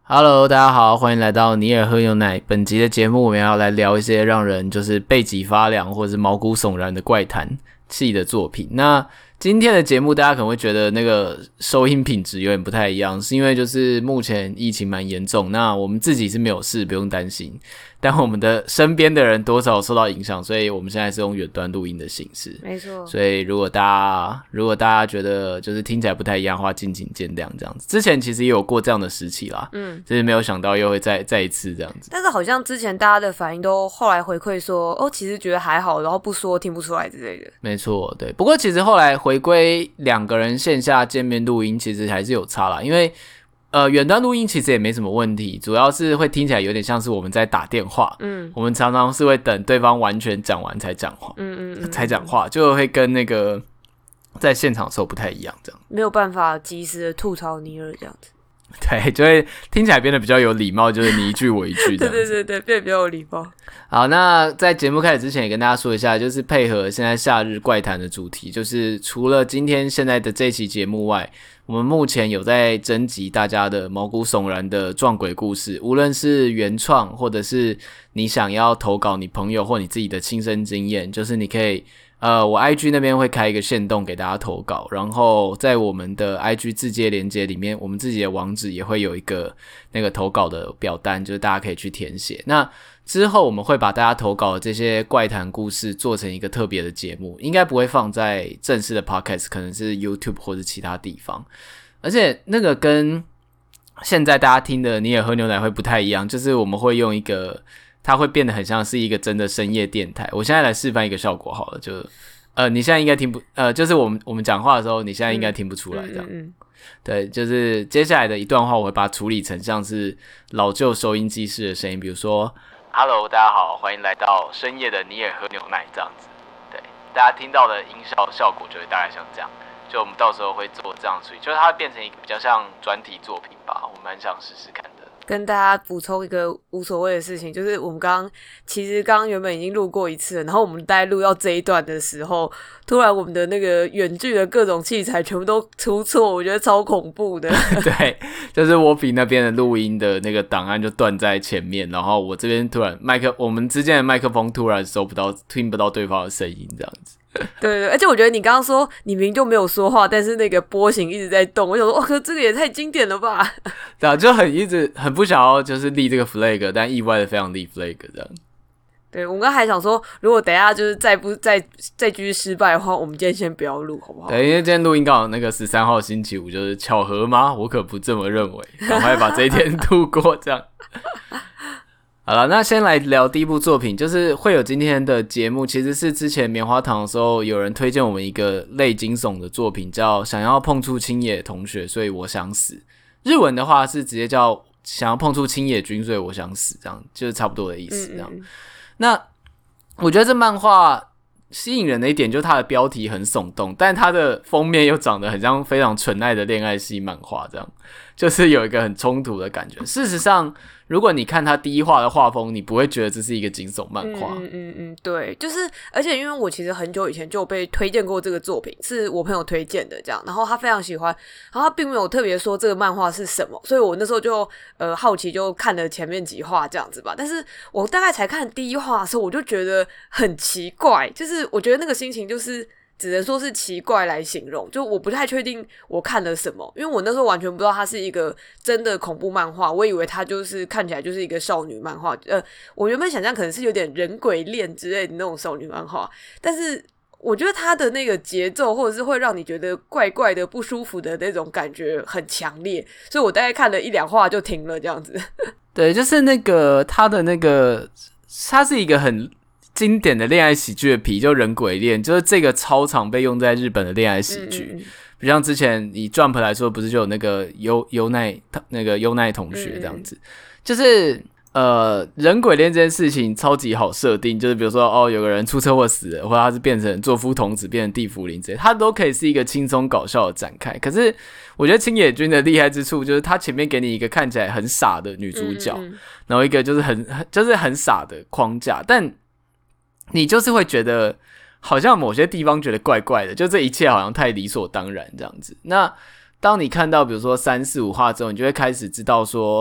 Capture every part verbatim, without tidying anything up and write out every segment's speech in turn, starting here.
Hello， 大家好，欢迎来到尼尔喝牛奶。本集的节目，我们要来聊一些让人就是背脊发凉或者是毛骨悚然的怪谈系的作品。那今天的节目，大家可能会觉得那个收音品质有点不太一样，是因为就是目前疫情蛮严重，那我们自己是没有事，不用担心。但我们的身边的人多少受到影响，所以我们现在是用远端录音的形式。 没错。 所以如果大家如果大家觉得就是听起来不太一样的话，敬请见谅这样子。之前其实也有过这样的时期啦，嗯，只是没有想到又会再再一次这样子。 但是好像之前大家的反应都后来回馈说，哦，其实觉得还好，然后不说听不出来之类的。 没错，对。不过其实后来回归两个人线下见面录音，其实还是有差啦，因为。呃，远端录音其实也没什么问题，主要是会听起来有点像是我们在打电话。嗯，我们常常是会等对方完全讲完才讲话，嗯嗯嗯，才讲话，就会跟那个在现场的时候不太一样，这样没有办法及时的吐槽尼尔这样子。 对，就会听起来变得比较有礼貌，就是你一句我一句这样子。 对对对对，变得比较有礼貌。 好，那在节目开始之前，也跟大家说一下，就是配合现在夏日怪谈的主题，就是除了今天现在的这期节目外，我们目前有在征集大家的毛骨悚然的撞鬼故事，无论是原创，或者是你想要投稿你朋友或你自己的亲身经验，就是你可以。呃，我 I G 那边会开一个限动给大家投稿，然后在我们的 I G 自介连结里面，我们自己的网址也会有一个那个投稿的表单，就是大家可以去填写。那之后我们会把大家投稿的这些怪谈故事做成一个特别的节目，应该不会放在正式的 podcast， 可能是 YouTube 或者其他地方。而且那个跟现在大家听的你也喝牛奶会不太一样，就是我们会用一个。它会变得很像是一个真的深夜电台。我现在来示范一个效果好了，就呃，你现在应该听不呃，就是我们我们讲话的时候，你现在应该听不出来这样。嗯嗯嗯对，就是接下来的一段话，我会把它处理成像是老旧收音机式的声音，比如说 “Hello， 大家好，欢迎来到深夜的你也喝牛奶”这样子。对，大家听到的音效效果就会大概像这样。就我们到时候会做这样处理，就是它会变成一个比较像专题作品吧，我蛮想试试看的。 跟大家补充一个无所谓的事情，就是我们刚刚其实刚刚原本已经录过一次了，然后我们在录到这一段的时候，突然我们的那个远距的各种器材全部都出错，我觉得超恐怖的。 对，就是我比那边的录音的那个档案就断在前面，然后我这边突然麦克，我们之间的麦克风突然收不到，听不到对方的声音，这样子。 对对对，而且我觉得你刚刚说你明明就没有说话，但是那个波形一直在动，我想说，哇，可这个也太经典了吧！ 对啊，就很一直很不想要就是立这个 flag， 但意外的非常立 flag 这样。 对，我们刚才还想说，如果等一下就是再不再再继续失败的话，我们今天先不要录，好不好？ 对，因为今天录音刚好那个十三号星期五，就是巧合吗？我可不这么认为，赶快把这一天度过，这样。好了，那先来聊第一部作品，就是会有今天的节目，其实是之前棉花糖的时候，有人推荐我们一个类惊悚的作品，叫《想要碰触青野同学，所以我想死》。日文的话是直接叫“想要碰触青野君，所以我想死”，这样就是差不多的意思。这样，嗯嗯那我觉得这漫画吸引人的一点就是它的标题很耸动，但它的封面又长得很像非常纯爱的恋爱系漫画，这样就是有一个很冲突的感觉。事实上，如果你看它第一话的画风，你不会觉得这是一个惊悚漫画。 嗯嗯嗯，对，就是而且因为我其实很久以前就有被推荐过这个作品，是我朋友推荐的，这样，然后他非常喜欢，然后他并没有特别说这个漫画是什么，所以我那时候就呃好奇就看了前面几话这样子吧。但是我大概才看第一话的时候，我就觉得很奇怪，就是我觉得那个心情就是。只能说是奇怪来形容，就我不太确定我看了什么，因为我那时候完全不知道它是一个真的恐怖漫画，我以为它就是看起来就是一个少女漫画，呃，我原本想象可能是有点人鬼恋之类的那种少女漫画，但是我觉得它的那个节奏或者是会让你觉得怪怪的不舒服的那种感觉很强烈，所以我大概看了一两话就停了这样子。 对，就是那个它的那个，它是一个很。经典的恋爱喜剧的皮就人鬼恋，就是这个超常被用在日本的恋爱喜剧，嗯嗯嗯比如像之前以 Jump 来说，不是就有那个优优奈那个优奈同学这样子，嗯嗯就是呃人鬼恋这件事情超级好设定，就是比如说哦有个人出车祸死了，或者他是变成作夫童子变成地缚灵之类，他都可以是一个轻松搞笑的展开。可是我觉得青野君的厉害之处就是他前面给你一个看起来很傻的女主角，嗯嗯然后一个就是很就是很傻的框架，但你就是会觉得好像某些地方觉得怪怪的，就这一切好像太理所当然这样子。那当你看到比如说三四五话之后，你就会开始知道说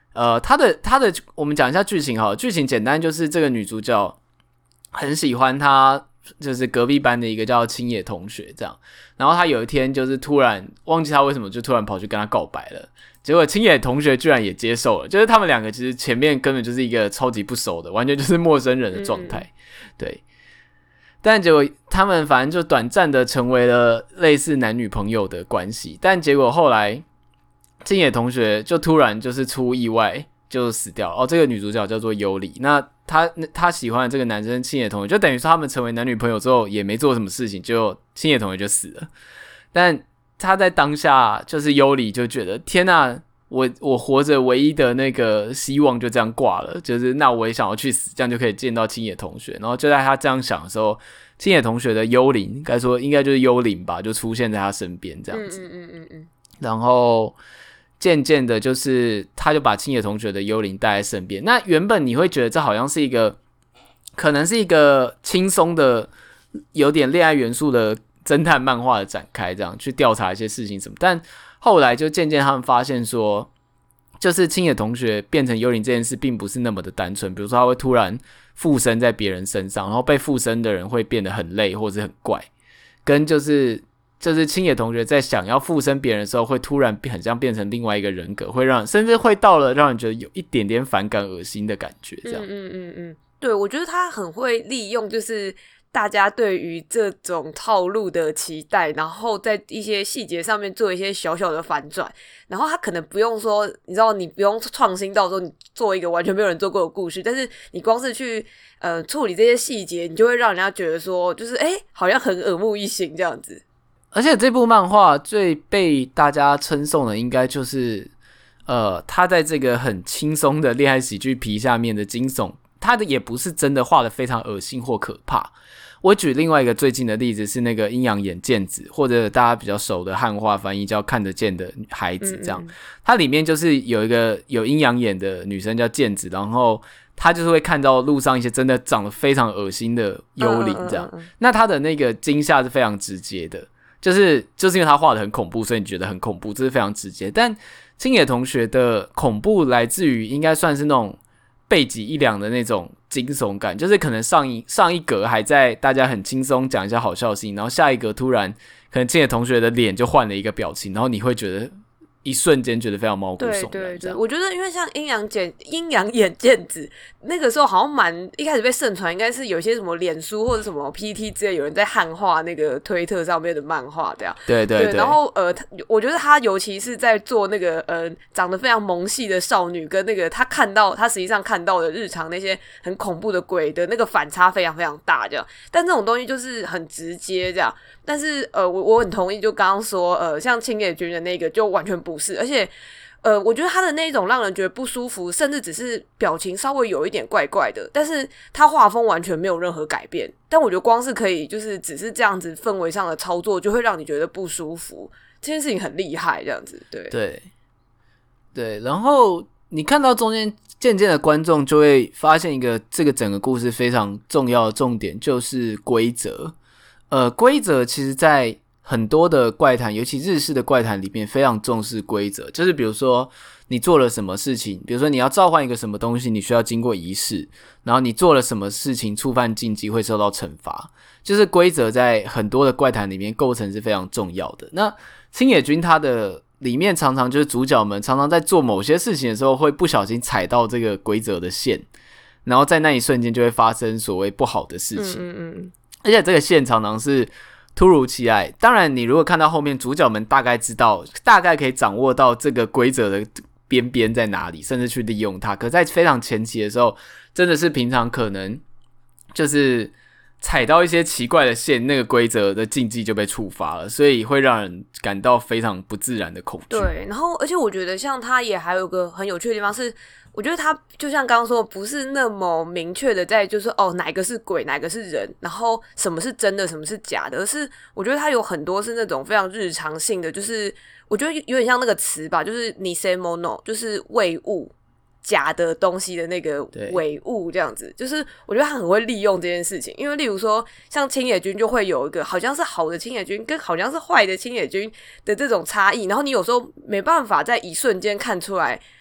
呃，他的他的我们讲一下剧情好了，剧情简单就是这个女主角很喜欢她就是隔壁班的一个叫青野同学这样，然后她有一天就是突然忘记她为什么就突然跑去跟他告白了，结果青野同学居然也接受了，就是他们两个其实前面根本就是一个超级不熟的，完全就是陌生人的状态、嗯，对。但结果他们反正就短暂的成为了类似男女朋友的关系，但结果后来青野同学就突然就是出意外就死掉了。哦，这个女主角叫做优里，那她她喜欢的这个男生青野同学，就等于说他们成为男女朋友之后也没做什么事情，就青野同学就死了。但他在当下就是优里就觉得天哪，我我活着唯一的那个希望就这样挂了，就是那我也想要去死，这样就可以见到青野同学。然后就在他这样想的时候，青野同学的幽灵，该说应该就是幽灵吧，就出现在他身边这样子。嗯嗯嗯嗯。然后渐渐的，就是他就把青野同学的幽灵带在身边。那原本你会觉得这好像是一个，可能是一个轻松的、有点恋爱元素的侦探漫画的展开，这样去调查一些事情什么，但后来就渐渐他们发现说，就是青野同学变成幽灵这件事并不是那么的单纯，比如说他会突然附身在别人身上，然后被附身的人会变得很累或者很怪，跟就是就是青野同学在想要附身别人的时候会突然很像变成另外一个人格，会让甚至会到了让人觉得有一点点反感恶心的感觉这样。 嗯嗯嗯嗯，对，我觉得他很会利用就是大家对于这种套路的期待，然后在一些细节上面做一些小小的反转，然后他可能不用说，你知道你不用创新到说你做一个完全没有人做过的故事，但是你光是去呃处理这些细节，你就会让人家觉得说就是诶好像很耳目一新这样子。 而且这部漫画最被大家称颂的应该就是呃他在这个很轻松的恋爱喜剧皮下面的惊悚，他的也不是真的画得非常恶心或可怕。我举另外一个最近的例子是那个阴阳眼剑子，或者大家比较熟的汉化翻译叫看得见的孩子这样。它里面就是有一个有阴阳眼的女生叫剑子，然后她就是会看到路上一些真的长得非常恶心的幽灵这样。那她的那个惊吓是非常直接的，就是就是因为她画得很恐怖，所以你觉得很恐怖，这是非常直接。但青野同学的恐怖来自于应该算是那种背脊一凉的那种惊悚感，就是可能上一上一格还在大家很轻松讲一下好笑的事情，然后下一格突然可能青野同学的脸就换了一个表情，然后你会觉得一瞬间觉得非常毛骨悚然。 对对对，我觉得因为像阴阳眼阴阳眼剑子那个时候好像蛮一开始被盛传，应该是有些什么脸书或者什么 P T T 之类有人在汉化那个推特上面的漫画这样。 对对 对, 对，然后呃，我觉得他尤其是在做那个呃长得非常萌系的少女跟那个他看到他实际上看到的日常那些很恐怖的鬼的那个反差非常非常大这样。但这种东西就是很直接这样。但是呃，我我很同意，就刚刚说呃，像青野君的那个就完全不是，而且呃，我觉得他的那种让人觉得不舒服，甚至只是表情稍微有一点怪怪的，但是他画风完全没有任何改变。但我觉得光是可以就是只是这样子氛围上的操作，就会让你觉得不舒服，这件事情很厉害，这样子。对对对，然后你看到中间渐渐的观众就会发现一个这个整个故事非常重要的重点，就是规则。呃，规则其实在很多的怪谈，尤其日式的怪谈里面非常重视规则，就是比如说你做了什么事情，比如说你要召唤一个什么东西，你需要经过仪式，然后你做了什么事情触犯禁忌会受到惩罚，就是规则在很多的怪谈里面构成是非常重要的。那青野君他的里面常常就是主角们常常在做某些事情的时候会不小心踩到这个规则的线，然后在那一瞬间就会发生所谓不好的事情。嗯嗯嗯，而且这个线常常是突如其来，当然你如果看到后面主角们大概知道大概可以掌握到这个规则的边边在哪里，甚至去利用它，可在非常前期的时候真的是平常可能就是踩到一些奇怪的线，那个规则的禁忌就被触发了，所以会让人感到非常不自然的恐惧。 对，然后而且我觉得像他也还有个很有趣的地方是，我觉得他就像刚刚说，不是那么明确的在就是哦哪个是鬼，哪个是人，然后什么是真的，什么是假的，而是我觉得他有很多是那种非常日常性的，就是我觉得有点像那个词吧，就是偽物，就是伪物。假的东西的那个伪物这样子，就是我觉得他很会利用这件事情，因为例如说像青野君就会有一个好像是好的青野君跟好像是坏的青野君的这种差异，然后你有时候没办法在一瞬间看出来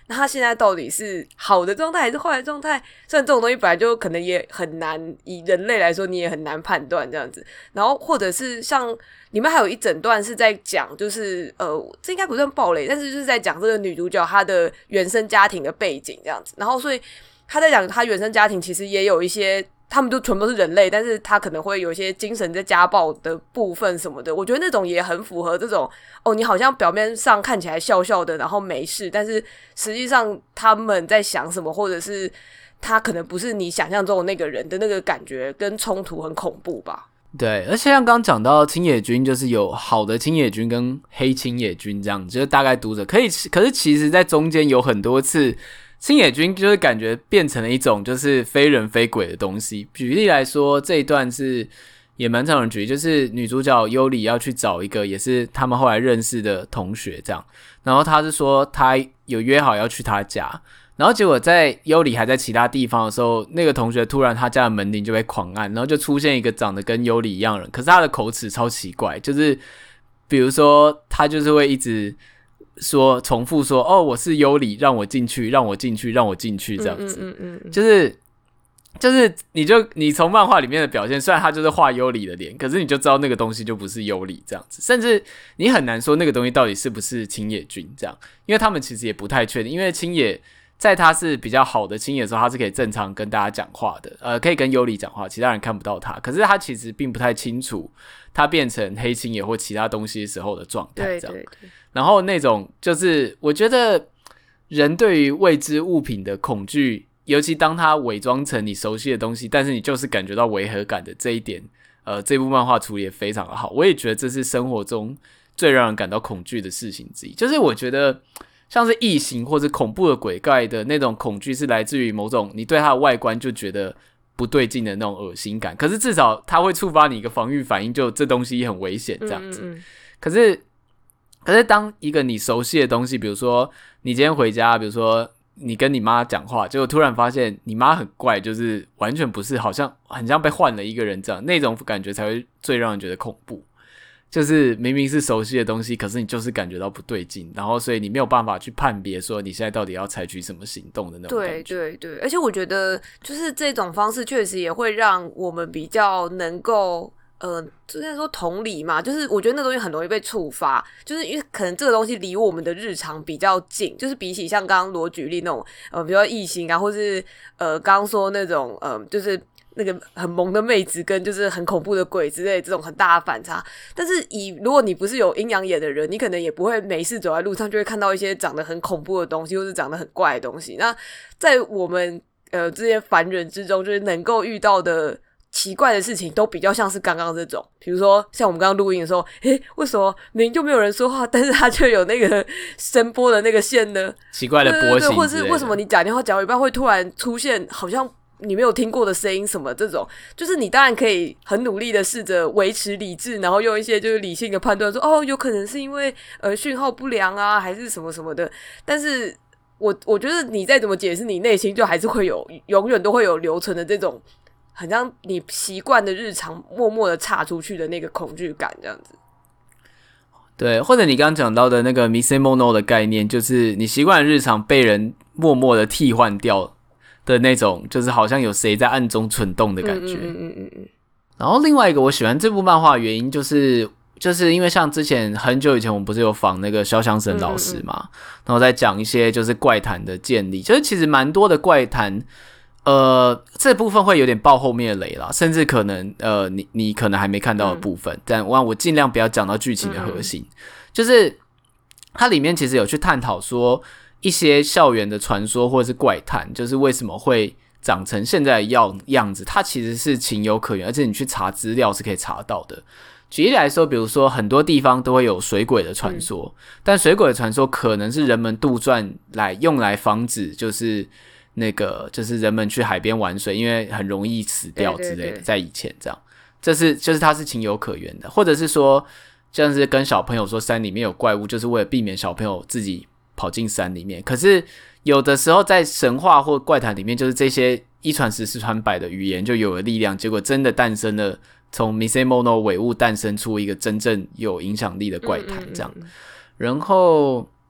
那他现在到底是好的状态还是坏的状态？虽然这种东西本来就可能也很难，以人类来说你也很难判断这样子。然后或者是像里面还有一整段是在讲，就是呃，这应该不算暴雷，但是就是在讲这个女主角她的原生家庭的背景这样子。然后所以她在讲她原生家庭其实也有一些。他们就全部都是人类，但是他可能会有一些精神在家暴的部分什么的，我觉得那种也很符合这种哦，你好像表面上看起来笑笑的，然后没事，但是实际上他们在想什么，或者是他可能不是你想象中的那个人的那个感觉跟冲突很恐怖吧。 对，而且像刚刚讲到青野军，就是有好的青野军跟黑青野军这样，就是大概读者可以，可是其实在中间有很多次。青野军就是感觉变成了一种就是非人非鬼的东西。举例来说，这一段是也蛮常人举例，就是女主角优里要去找一个也是他们后来认识的同学这样，然后他是说他有约好要去他家，然后结果在优里还在其他地方的时候，那个同学突然他家的门铃就被狂按，然后就出现一个长得跟优里一样的人，可是他的口齿超奇怪，就是比如说他就是会一直说重复说哦我是优里，让我进去让我进去让我进去这样子， 嗯嗯嗯嗯就是就是你就你从漫画里面的表现，虽然他就是画优里的脸，可是你就知道那个东西就不是优里这样子，甚至你很难说那个东西到底是不是青野君这样，因为他们其实也不太确定，因为青野在他是比较好的青野的时候，他是可以正常跟大家讲话的，呃，可以跟优里讲话，其他人看不到他，可是他其实并不太清楚他变成黑青野或其他东西时候的状态这样。 对对对。 然后那种就是我觉得人对于未知物品的恐惧，尤其当它伪装成你熟悉的东西，但是你就是感觉到违和感的这一点，呃，这部漫画处理也非常的好。我也觉得这是生活中最让人感到恐惧的事情之一，就是我觉得像是异形或者恐怖的鬼怪的那种恐惧，是来自于某种你对它的外观就觉得不对劲的那种恶心感，可是至少它会触发你一个防御反应，就这东西很危险这样子。嗯嗯嗯可是可是当一个你熟悉的东西，比如说你今天回家，比如说你跟你妈讲话，结果突然发现你妈很怪，就是完全不是，好像很像被换了一个人这样，那种感觉才会最让人觉得恐怖。就是明明是熟悉的东西，可是你就是感觉到不对劲，然后所以你没有办法去判别说你现在到底要采取什么行动的那种感觉。 对对对，而且我觉得就是这种方式确实也会让我们比较能够呃，之前说同理嘛，就是我觉得那东西很容易被触发，就是因为可能这个东西离我们的日常比较近，就是比起像刚刚罗举例那种呃，比如说异形啊，或是呃刚刚说那种呃，就是那个很萌的妹子跟就是很恐怖的鬼之类这种很大的反差。但是以如果你不是有阴阳眼的人，你可能也不会没事走在路上就会看到一些长得很恐怖的东西，或是长得很怪的东西。那在我们呃这些凡人之中，就是能够遇到的奇怪的事情都比较像是刚刚这种，比如说像我们刚刚录音的时候，诶，为什么明明就没有人说话，但是他却有那个声波的那个线呢？ 奇怪的波形之类的， 对对对，或是为什么你讲电话讲一半会突然出现好像你没有听过的声音什么，这种就是你当然可以很努力的试着维持理智，然后用一些就是理性的判断说哦，有可能是因为呃讯号不良啊，还是什么什么的。但是我我觉得你再怎么解释，你内心就还是会有永远都会有留存的这种很像你习惯的日常默默的岔出去的那个恐惧感这样子。 对，或者你刚刚讲到的那个 Misemono 的概念，就是你习惯日常被人默默的替换掉的那种，就是好像有谁在暗中蠢动的感觉。嗯嗯嗯嗯。然后另外一个我喜欢这部漫画的原因就是，就是因为像之前很久以前我们不是有访那个萧湘神老师嘛，嗯嗯嗯然后再讲一些就是怪谈的建立，就是其实蛮多的怪谈。呃，这部分会有点爆后面的雷啦，甚至可能呃，你你可能还没看到的部分，嗯、但我我尽量不要讲到剧情的核心，嗯、就是它里面其实有去探讨说一些校园的传说或者是怪谈，就是为什么会长成现在的样样子，它其实是情有可原，而且你去查资料是可以查到的。举例来说，比如说很多地方都会有水鬼的传说，嗯、但水鬼的传说可能是人们杜撰来用来防止就是。那个就是人们去海边玩水，因为很容易死掉之类的，对对对在以前这样，这是就是它是情有可原的，或者是说，像是跟小朋友说山里面有怪物，就是为了避免小朋友自己跑进山里面。可是有的时候在神话或怪谈里面，就是这些一传十十传百的语言就有了力量，结果真的诞生了从 Misemono 伪物诞生出一个真正有影响力的怪谈这样，嗯嗯嗯嗯然后。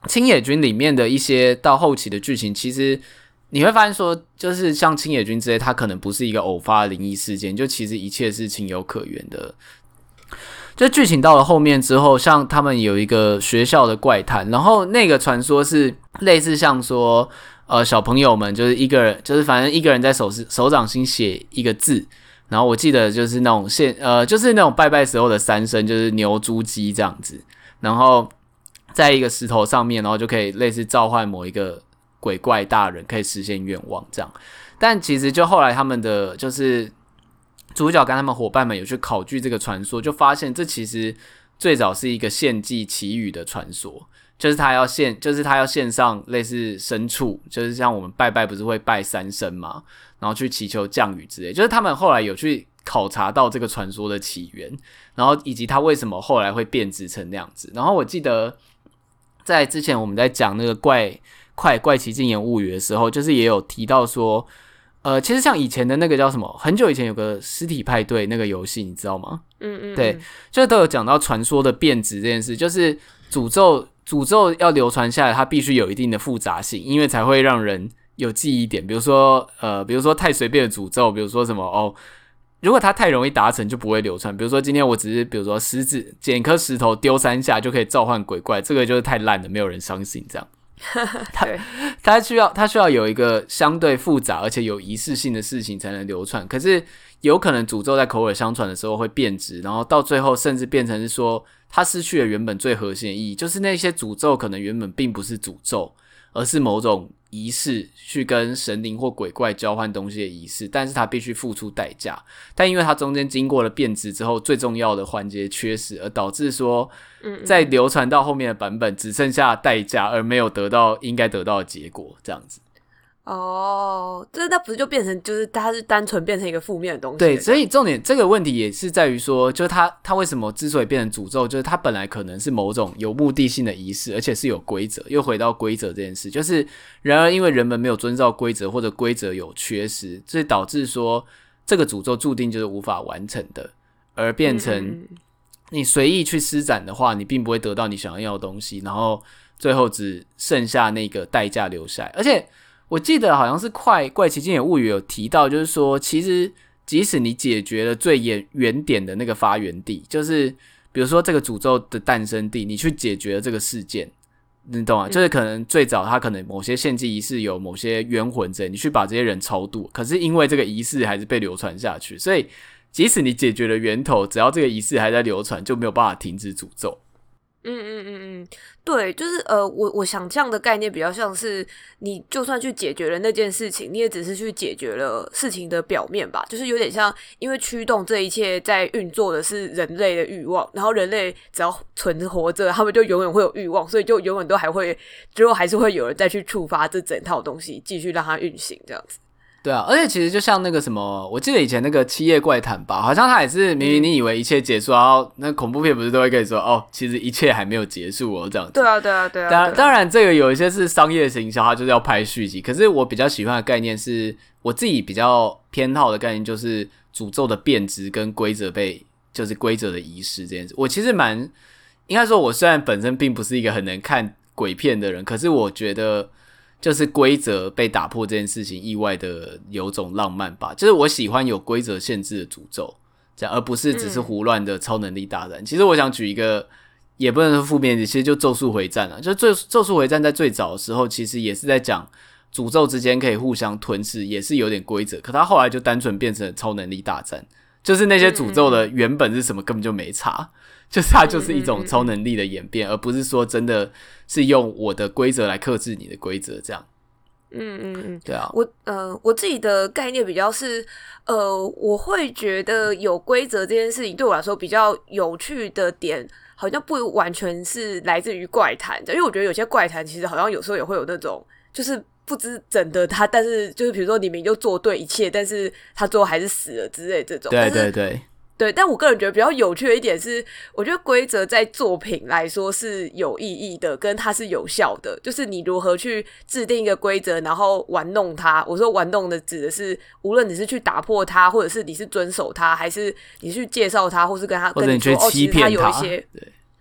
青野军里面的一些到后期的剧情，其实你会发现说，就是像青野军之类，它可能不是一个偶发的灵异事件，就其实一切是情有可原的。就剧情到了后面之后，像他们有一个学校的怪谈，然后那个传说是类似像说，呃，小朋友们就是一个人，就是反正一个人在手手掌心写一个字，然后我记得就是那种现呃，就是那种拜拜时候的三声，就是牛、猪、鸡这样子，然后在一个石头上面，然后就可以类似召唤某一个鬼怪大人，可以实现愿望这样。但其实就后来他们的就是主角跟他们伙伴们有去考据这个传说，就发现这其实最早是一个献祭祈雨的传说，就是他要献，就是他要献上类似牲畜，就是像我们拜拜不是会拜三牲嘛，然后去祈求降雨之类，就是他们后来有去考察到这个传说的起源，然后以及他为什么后来会变质成那样子。然后我记得在之前我们在讲那个怪怪怪奇禁言物语的时候，就是也有提到说，呃，其实像以前的那个叫什么，很久以前有个尸体派对那个游戏，你知道吗？ 嗯嗯， 对，就都有讲到传说的变质这件事，就是诅咒诅咒要流传下来，它必须有一定的复杂性，因为才会让人有记忆点。比如说，呃，比如说太随便的诅咒，比如说什么哦。如果它太容易达成，就不会流传。比如说今天我只是，比如说石子捡一颗石头丢三下就可以召唤鬼怪，这个就是太烂了，没有人相信这样。它它需要它需要有一个相对复杂而且有仪式性的事情才能流传。可是有可能诅咒在口耳相传的时候会变质，然后到最后甚至变成是说它失去了原本最核心的意义，就是那些诅咒可能原本并不是诅咒，而是某种仪式，去跟神灵或鬼怪交换东西的仪式，但是它必须付出代价。但因为它中间经过了变质之后，最重要的环节缺失，而导致说，在流传到后面的版本只剩下代价，而没有得到应该得到的结果，这样子。 哦，这那不是就变成就是它是单纯变成一个负面的东西？ 对，所以重点这个问题也是在于说，就是它它为什么之所以变成诅咒，就是它本来可能是某种有目的性的仪式，而且是有规则。又回到规则这件事，就是然而因为人们没有遵照规则，或者规则有缺失，所以导致说这个诅咒注定就是无法完成的，而变成你随意去施展的话，你并不会得到你想要的东西，然后最后只剩下那个代价留下来。而且我记得好像是怪怪奇经典物语有提到，就是说其实即使你解决了最原点的那个发源地，就是比如说这个诅咒的诞生地，你去解决了这个事件，你懂吗？就是可能最早他可能某些献祭仪式有某些冤魂之类，你去把这些人超度，可是因为这个仪式还是被流传下去，所以即使你解决了源头，只要这个仪式还在流传，就没有办法停止诅咒。 嗯嗯嗯嗯，对，就是呃，我我想象的概念比较像是，你就算去解决了那件事情，你也只是去解决了事情的表面吧，就是有点像，因为驱动这一切在运作的是人类的欲望，然后人类只要存活着，他们就永远会有欲望，所以就永远都还会，最后还是会有人再去触发这整套东西，继续让它运行这样子。 对啊，而且其实就像那个什么，我记得以前那个七夜怪谈吧，好像他也是明明你以为一切结束，然后那恐怖片不是都会跟你说，哦，其实一切还没有结束哦，这样子。 对啊，对啊，对啊。 当然，当然这个有一些是商业行销，它就是要拍续集。可是我比较喜欢的概念是，我自己比较偏好的概念就是诅咒的变质跟规则被，就是规则的遗失这件事。我其实蛮应该说，我虽然本身并不是一个很能看鬼片的人，可是我觉得。就是规则被打破这件事情，意外的有种浪漫吧。就是我喜欢有规则限制的诅咒，这样而不是只是胡乱的超能力大战。嗯、其实我想举一个，也不能说负面的，其实就《咒术回战》啊。就《咒术回战》在最早的时候，其实也是在讲诅咒之间可以互相吞噬，也是有点规则。可他后来就单纯变成了超能力大战，就是那些诅咒的原本是什么根本就没差。就是它就是一种超能力的演变，而不是说真的是用我的规则来克制你的规则这样。 嗯嗯嗯， 对啊， 我呃我自己的概念比较是，呃，我会觉得有规则这件事情对我来说比较有趣的点，好像不完全是来自于怪谈，因为我觉得有些怪谈其实好像有时候也会有那种就是不知怎的他，但是就是比如说你明明就做对一切，但是他最后还是死了之类这种。 对对对。 对，但我个人觉得比较有趣的一点是，我觉得规则在作品来说是有意义的，跟它是有效的。就是你如何去制定一个规则，然后玩弄它。我说玩弄的指的是，无论你是去打破它，或者是你是遵守它，还是你去介绍它，或是跟他跟你去说哦，其实它有一些。 对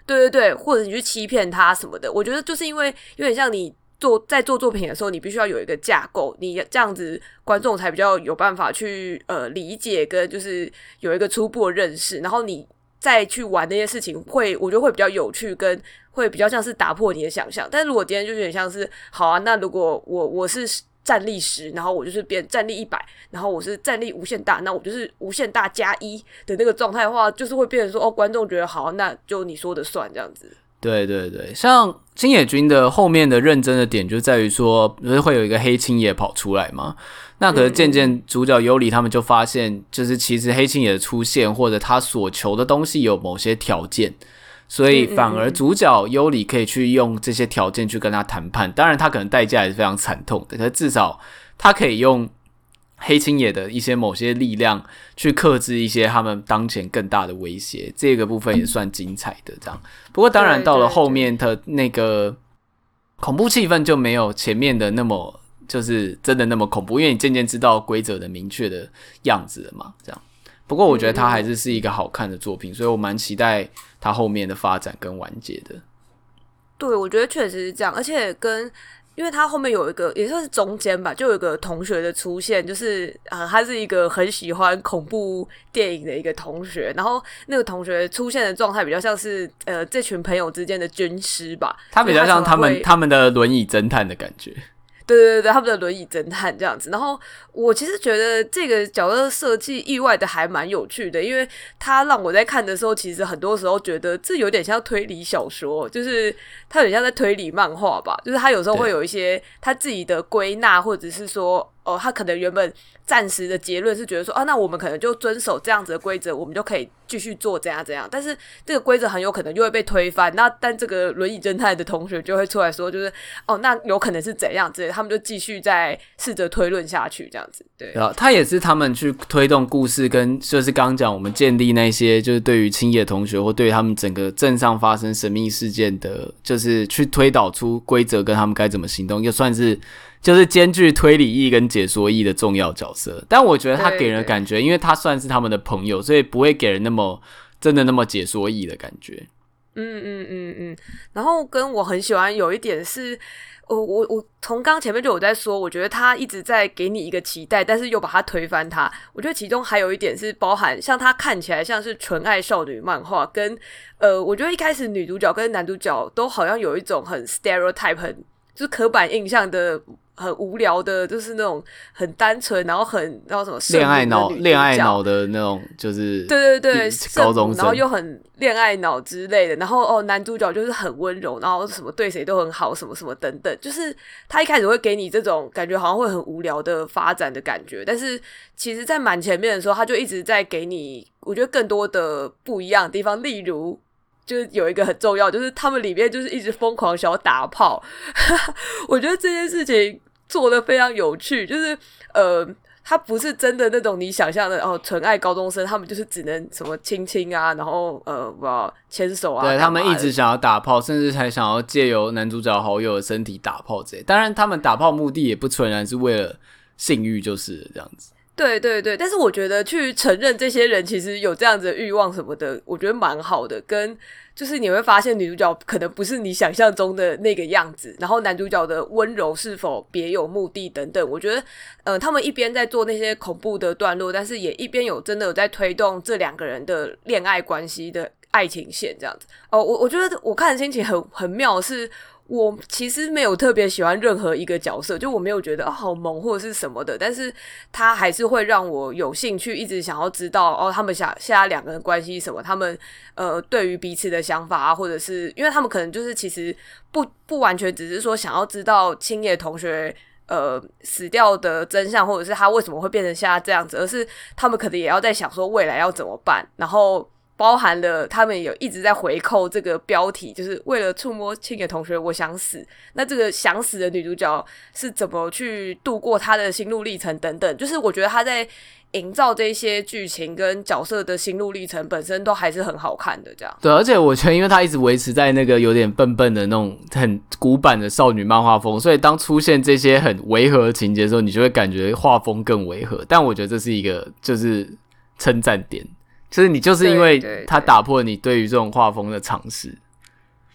对对对，或者你去欺骗他什么的。我觉得就是因为有点像你做在做作品的时候，你必须要有一个架构，你这样子观众才比较有办法去呃理解跟就是有一个初步的认识，然后你再去玩那些事情会，我觉得会比较有趣，跟会比较像是打破你的想象。但是如果今天就有点像是，好啊，那如果我我是战力十，然后我就是变战力一百，然后我是战力无限大，那我就是无限大加一的那个状态的话，就是会变成说，哦，观众觉得好，那就你说的算这样子。 对对对，像青野君的后面的认真的点就在于说，不是会有一个黑青野跑出来吗？那可是渐渐主角尤里他们就发现，就是其实黑青野的出现或者他所求的东西有某些条件，所以反而主角尤里可以去用这些条件去跟他谈判。当然他可能代价也是非常惨痛的，可是至少他可以用黑青野的一些某些力量去克制一些他们当前更大的威胁，这个部分也算精彩的这样。不过当然到了后面的那个恐怖气氛就没有前面的那么就是真的那么恐怖，因为你渐渐知道规则的明确的样子了嘛这样。不过我觉得它还是是一个好看的作品，所以我蛮期待它后面的发展跟完结的。 对，我觉得确实是这样，而且跟因为他后面有一个也算是中间吧，就有一个同学的出现，就是呃，他是一个很喜欢恐怖电影的一个同学，然后那个同学出现的状态比较像是呃这群朋友之间的军师吧， 他比较像他们他们的轮椅侦探的感觉。 对对对，他们的轮椅侦探这样子。然后我其实觉得这个角色设计意外的还蛮有趣的，因为他让我在看的时候，其实很多时候觉得这有点像推理小说，就是他有点像在推理漫画吧，就是他有时候会有一些他自己的归纳，或者是说哦，他可能原本暂时的结论是觉得说啊，那我们可能就遵守这样子的规则，我们就可以继续做怎样怎样，但是这个规则很有可能就会被推翻。那但这个轮椅侦探的同学就会出来说，就是哦，那有可能是怎样之类的，他们就继续再试着推论下去，这样子。对， 啊，他也是他们去推动故事，跟就是刚刚讲我们建立那些就是对于青野同学或对于他们整个镇上发生神秘事件的，就是去推导出规则跟他们该怎么行动，又算是。就是兼具推理意跟解说意的重要角色，但我觉得他给人的感觉，因为他算是他们的朋友，所以不会给人那么真的那么解说意的感觉。 嗯嗯嗯嗯。然后跟我很喜欢有一点是，我我我从刚前面就有在说，我觉得他一直在给你一个期待，但是又把它推翻它。我觉得其中还有一点是包含，像他看起来像是纯爱少女漫画，跟呃，我觉得一开始女主角跟男主角都好像有一种很 stereotype 很就是刻板印象的。很无聊的，就是那种很单纯，然后很然后什么恋爱脑、恋爱脑的那种，就是对对对， 高中生， 然后又很恋爱脑之类的。然后哦，男主角就是很温柔，然后什么对谁都很好，什么什么等等。就是他一开始会给你这种感觉，好像会很无聊的发展的感觉，但是其实，在蛮前面的时候，他就一直在给你，我觉得更多的不一样的地方，例如。就是有一个很重要，就是他们里面就是一直疯狂想要打炮，我觉得这件事情做得非常有趣，就是呃，他不是真的那种你想象的哦，纯爱高中生，他们就是只能什么亲亲啊，然后呃，不知道牵手啊， 对他们一直想要打炮，甚至还想要借由男主角好友的身体打炮之类。当然，他们打炮目的也不纯然是为了性欲，就是这样子。 对对对，但是我觉得去承认这些人其实有这样子的欲望什么的，我觉得蛮好的。跟就是你会发现女主角可能不是你想象中的那个样子，然后男主角的温柔是否别有目的等等，我觉得呃，他们一边在做那些恐怖的段落，但是也一边有真的有在推动这两个人的恋爱关系的爱情线这样子。哦，我我觉得我看的心情很很妙是。我其实没有特别喜欢任何一个角色，就我没有觉得、哦、好萌或者是什么的，但是他还是会让我有兴趣，一直想要知道哦，他们想现在两个人关系什么，他们呃对于彼此的想法啊，或者是因为他们可能就是其实不不完全只是说想要知道青野同学呃死掉的真相，或者是他为什么会变成现在这样子，而是他们可能也要在想说未来要怎么办，然后。包含了他们有一直在回扣这个标题，就是为了触摸青野同学我想死，那这个想死的女主角是怎么去度过她的心路历程等等，就是我觉得她在营造这些剧情跟角色的心路历程本身都还是很好看的这样。 对，而且我觉得因为她一直维持在那个有点笨笨的那种很古板的少女漫画风，所以当出现这些很违和的情节的时候，你就会感觉画风更违和，但我觉得这是一个就是称赞点，就是你就是因为他打破你对于这种画风的尝试，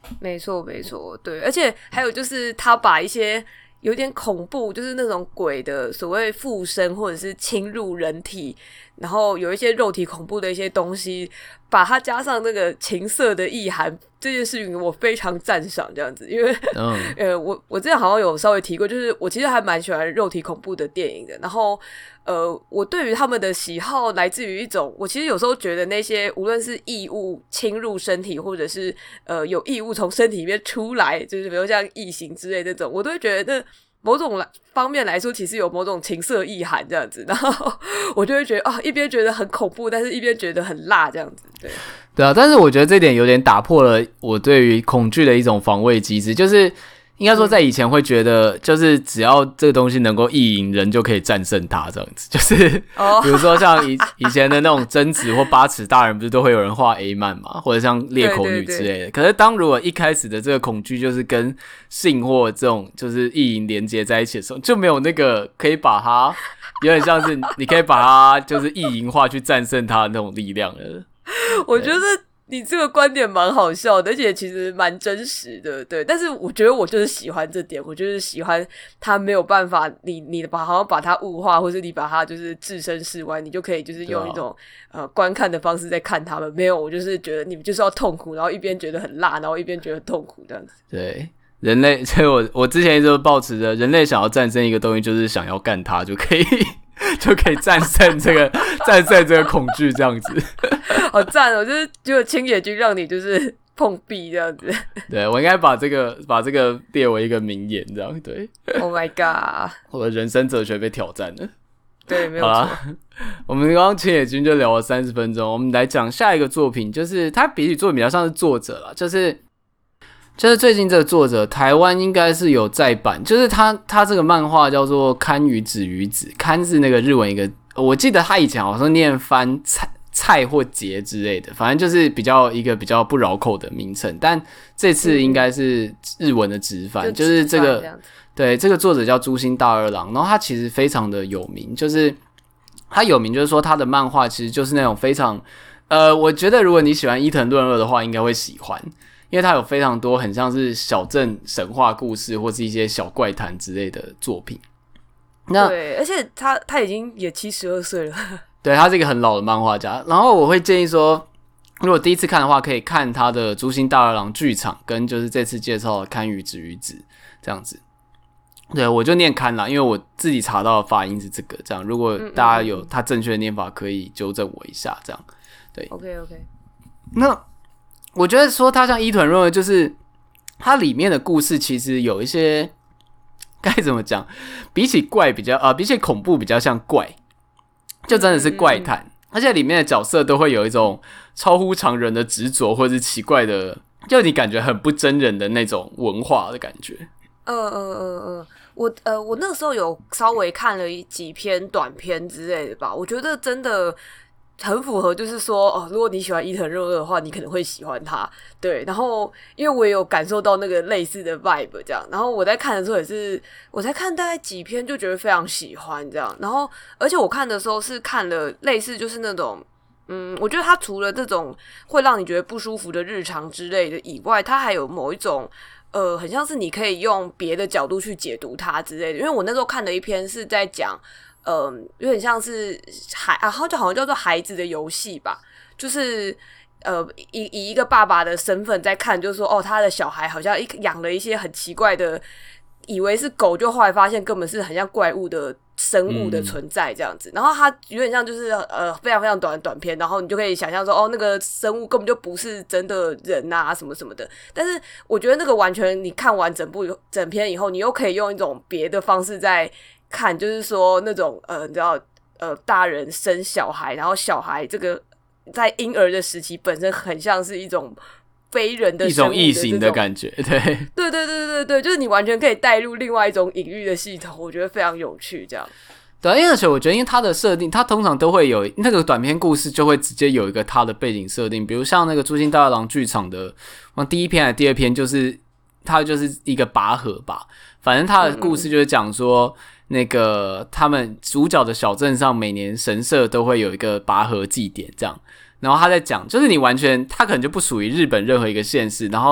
没错没错，对，而且还有就是他把一些有点恐怖，就是那种鬼的所谓附身或者是侵入人体，然后有一些肉体恐怖的一些东西，把它加上那个情色的意涵，这件事情我非常赞赏这样子，因为、嗯、呃，我我之前好像有稍微提过，就是我其实还蛮喜欢肉体恐怖的电影的，然后呃，我对于他们的喜好来自于一种，我其实有时候觉得那些无论是异物侵入身体，或者是呃有异物从身体里面出来，就是比如像异形之类这种，我都会觉得某种方面来说其实有某种情色意涵这样子，然后我就会觉得啊、哦，一边觉得很恐怖，但是一边觉得很辣这样子。对对啊，但是我觉得这点有点打破了我对于恐惧的一种防卫机制，就是应该说在以前会觉得就是只要这个东西能够意淫人就可以战胜它这样子，就是比如说像以以前的那种贞子或八尺大人不是都会有人画 A 漫嘛，或者像裂口女之类的，对对对，可是当如果一开始的这个恐惧就是跟性或这种就是意淫连接在一起的时候，就没有那个可以把它有点像是你可以把它就是意淫化去战胜它的那种力量了。 我觉得你这个观点蛮好笑的，而且其实蛮真实的，对。但是我觉得我就是喜欢这点，我就是喜欢他没有办法，你你把好像把它物化，或是你把它就是置身事外，你就可以就是用一种、啊、呃观看的方式在看他们。没有，我就是觉得你们就是要痛苦，然后一边觉得很辣，然后一边觉得很痛苦这样子。 对。人类，所以我我之前一直都抱持着人类想要战胜一个东西，就是想要干它就可以就可以战胜这个战胜这个恐惧这样子。 好赞哦！就是就青野君让你就是碰壁这样子。 对，我应该把这个把这个列为一个名言这样。对 ，Oh my god， 我的人生哲学被挑战了。 对，没有错。 我们刚刚青野君就聊了三十分钟，我们来讲下一个作品，就是他比起作品比较像是作者啦，就是。就是最近这个作者，台湾应该是有再版，就是他他这个漫画叫做堪舆子与子，堪是那个日文一个，我记得他以前好像念番菜菜或节之类的，反正就是比较一个比较不绕口的名称，但这次应该是日文的直翻，嗯、就是这个这对这个作者叫朱星大二郎，然后他其实非常的有名，就是他有名就是说他的漫画其实就是那种非常呃，我觉得如果你喜欢伊藤润二的话，应该会喜欢。因为它有非常多很像是小镇神话故事或是一些小怪谈之类的作品。 那对，而且他他已经也七十二岁了。 对，他是一个很老的漫画家。然后我会建议说，如果第一次看的话，可以看他的《朱星大二郎剧场》跟就是这次介绍的《堪舆子与子》这样子。对，我就念堪啦，因为我自己查到的发音是这个。这样，如果大家有他正确的念法，可以纠正我一下。这样，对。 OK OK。 那。我觉得说他像伊藤润二，就是他里面的故事其实有一些该怎么讲，比起怪比较呃，比起恐怖比较像怪，就真的是怪谈，嗯嗯，而且里面的角色都会有一种超乎常人的执着，或者是奇怪的，就你感觉很不真人的那种文化的感觉。 呃呃呃呃，我呃我那个时候有稍微看了几篇短片之类的吧，我觉得真的。很符合，就是说，哦，如果你喜欢伊藤润二的话，你可能会喜欢他。对，然后因为我也有感受到那个类似的 vibe， 这样。然后我在看的时候也是，我才看大概几篇就觉得非常喜欢这样。然后，而且我看的时候是看了类似就是那种，嗯，我觉得他除了这种会让你觉得不舒服的日常之类的以外，他还有某一种。呃，很像是你可以用别的角度去解读它之类的。因为我那时候看的一篇是在讲。呃，有点像是孩啊，好像好像叫做孩子的游戏吧，就是呃，以以一个爸爸的身份在看，就是说，哦，他的小孩好像一养了一些很奇怪的，以为是狗，就后来发现根本是很像怪物的生物的存在这样子。嗯、然后它有点像就是呃非常非常短的短片，然后你就可以想象说，哦，那个生物根本就不是真的人啊，什么什么的。但是我觉得那个完全你看完整部整篇以后，你又可以用一种别的方式在。看就是说那种呃，你知道呃，大人生小孩，然后小孩这个在婴儿的时期本身很像是一种非人的生物的一种异形的感觉，对， 对对对对对，就是你完全可以带入另外一种隐喻的系统，我觉得非常有趣，这样。 对，因为而且我觉得，因为它的设定，它通常都会有那个短篇故事，就会直接有一个它的背景设定，比如像那个《朱星大二郎剧场》的，第一篇还是第二篇，就是它就是一个拔河吧，反正它的故事就是讲说。嗯嗯那个他们主角的小镇上，每年神社都会有一个拔河祭典，这样。然后他在讲，就是你完全他可能就不属于日本任何一个县市，然后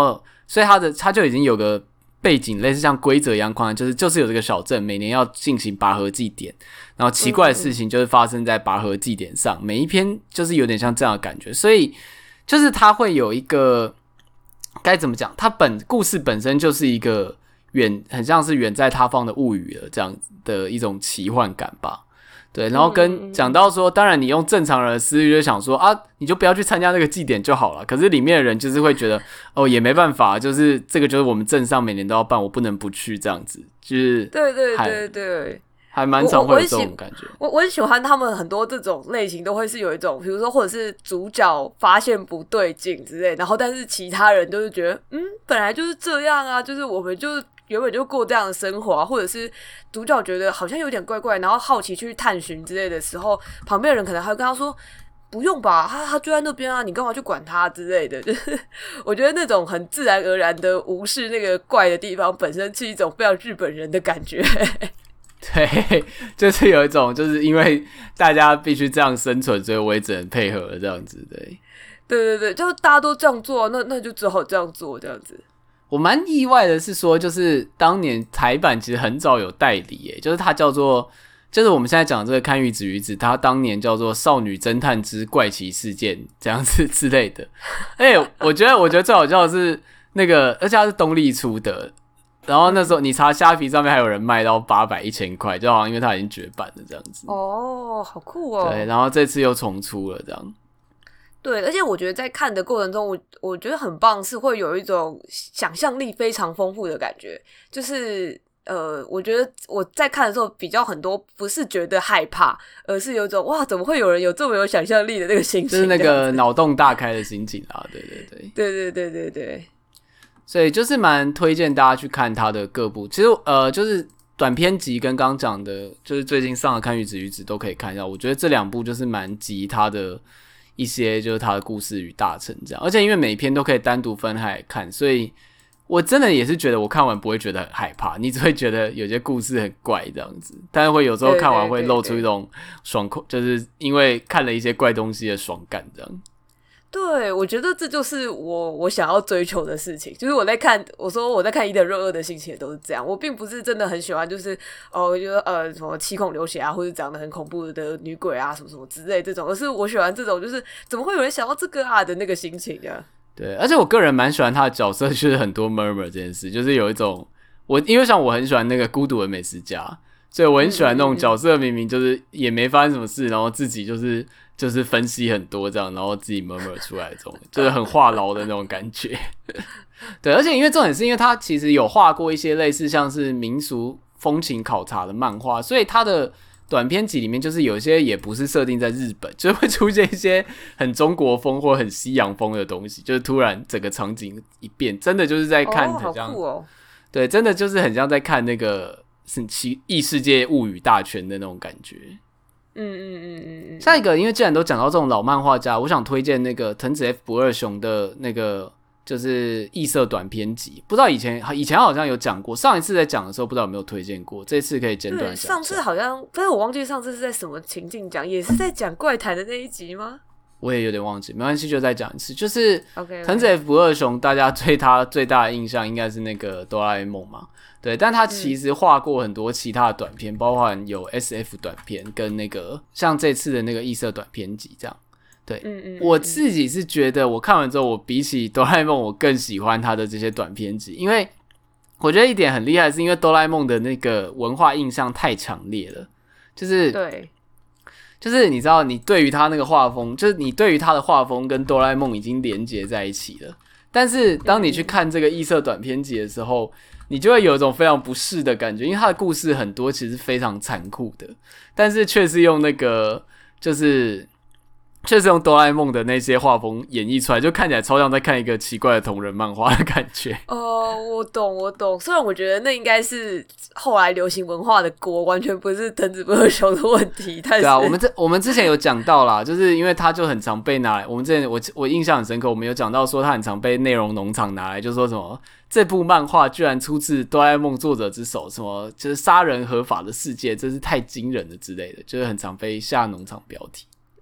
所以它的它就已经有个背景，类似像规则一样框，就是就是有这个小镇每年要进行拔河祭典，然后奇怪的事情就是发生在拔河祭典上，每一篇就是有点像这样的感觉，所以就是它会有一个该怎么讲，它本故事本身就是一个远很像是远在他方的物语了这样的一种奇幻感吧。对，然后跟讲到说，当然你用正常人的思虑就想说啊，你就不要去参加那个祭典就好了。可是里面的人就是会觉得，哦，也没办法，就是这个就是我们镇上每年都要办，我不能不去这样子，就是对对对对， 还蛮常会有这种感觉。 我我很喜欢他们很多这种类型都会是有一种，比如说或者是主角发现不对劲之类，然后但是其他人都是觉得，嗯，本来就是这样啊，就是我们就原本就过这样的生活啊，或者是主角觉得好像有点怪怪，然后好奇去探寻之类的时候，旁边的人可能还会跟他说不用吧，他他就在那边啊，你干嘛去管他之类的。就是我觉得那种很自然而然的无视那个怪的地方，本身是一种非常日本人的感觉。 对，就是有一种就是因为大家必须这样生存，所以我也只能配合这样子。对， 对对对，就大家都这样做，那那就只好这样做这样子。 我蛮意外的是说，就是当年台版其实很早有代理耶，就是它叫做，就是我们现在讲的这个看玉子鱼子，它当年叫做《少女侦探之怪奇事件》这样子之类的。哎、欸，我觉得我觉得最好笑的是那个，而且它是东立出的，然后那时候你查虾皮上面还有人卖到八百一千块，就好像因为它已经绝版了这样子。 哦，好酷哦！ 对，然后这次又重出了这样。 对，而且我觉得在看的过程中，我我觉得很棒，是会有一种想象力非常丰富的感觉。就是呃，我觉得我在看的时候比较很多，不是觉得害怕，而是有一种哇，怎么会有人有这么有想象力的那个心情， 就是那个脑洞大开的心情啦。对对对， 对对对对对。 所以就是蛮推荐大家去看他的各部。其实呃，就是短篇集跟刚刚讲的，就是最近上的《看玉子鱼子》都可以看一下。我觉得这两部就是蛮集他的一些就是他的故事与大成这样，而且因为每一篇都可以单独分开来看，所以我真的也是觉得我看完不会觉得很害怕，你只会觉得有些故事很怪这样子，但是会有时候看完会露出一种爽口，就是因为看了一些怪东西的爽感这样。 对，我觉得这就是我我想要追求的事情。就是我在看，我说我在看伊藤润二的心情也都是这样。我并不是真的很喜欢，就是哦，我觉得呃什么七孔流血啊，或者长得很恐怖的女鬼啊，什么什么之类这种，而是我喜欢这种，就是怎么会有人想到这个啊的那个心情啊。 对，而且我个人蛮喜欢他的角色，就是很多 murmur 这件事，就是有一种我因为像我很喜欢那个孤独的美食家，所以我很喜欢那种角色明明就是也没发生什么事，然后自己就是就是分析很多这样，然后自己 murmur 出来的这种，就是很话痨的那种感觉。对，而且因为重点是因为他其实有画过一些类似像是民俗风情考察的漫画，所以他的短篇集里面就是有些也不是设定在日本，就是会出现一些很中国风或很西洋风的东西，就是突然整个场景一变，真的就是在看很像， 哦，好酷哦！ 对，真的就是很像在看那个是异世界物语大全的那种感觉。 嗯嗯嗯嗯嗯。 下一个，因为既然都讲到这种老漫画家，我想推荐那个藤子 F 不二雄的那个就是异色短篇集，不知道以前以前好像有讲过，上一次在讲的时候不知道有没有推荐过，这次可以简短讲。 上次好像，但是我忘记上次是在什么情境讲，也是在讲怪谈的那一集吗？ 我也有点忘记，没关系，就再讲一次。就是 ，okay, okay. 藤子 F 不二雄，大家对他最大的印象应该是那个哆啦 A 梦嘛，对，但他其实画过很多其他的短片，嗯、包含有 S F 短片跟那个像这次的那个异色短篇集这样。对，嗯嗯嗯，我自己是觉得我看完之后，我比起哆啦 A 梦，我更喜欢他的这些短篇集，因为我觉得一点很厉害，是因为哆啦 A 梦的那个文化印象太强烈了，就是对。 就是你知道，你对于他那个画风，就是你对于他的画风跟哆啦 A 梦已经连结在一起了。但是当你去看这个异色短篇集的时候，你就会有一种非常不适的感觉，因为他的故事很多其实非常残酷的，但是却是用那个就是确实用哆啦 A 梦的那些画风演绎出来，就看起来超像在看一个奇怪的同人漫画的感觉。 哦，我懂，我懂。虽然我觉得那应该是后来流行文化的锅，完全不是藤子不二雄的问题。但是对啊，我们这我们之前有讲到啦，就是因为他就很常被拿来，我们之前我我印象很深刻，我们有讲到说他很常被内容农场拿来，就说什么这部漫画居然出自哆啦 A 梦作者之手，什么就是杀人合法的世界，真是太惊人了之类的，就是很常被下农场标题。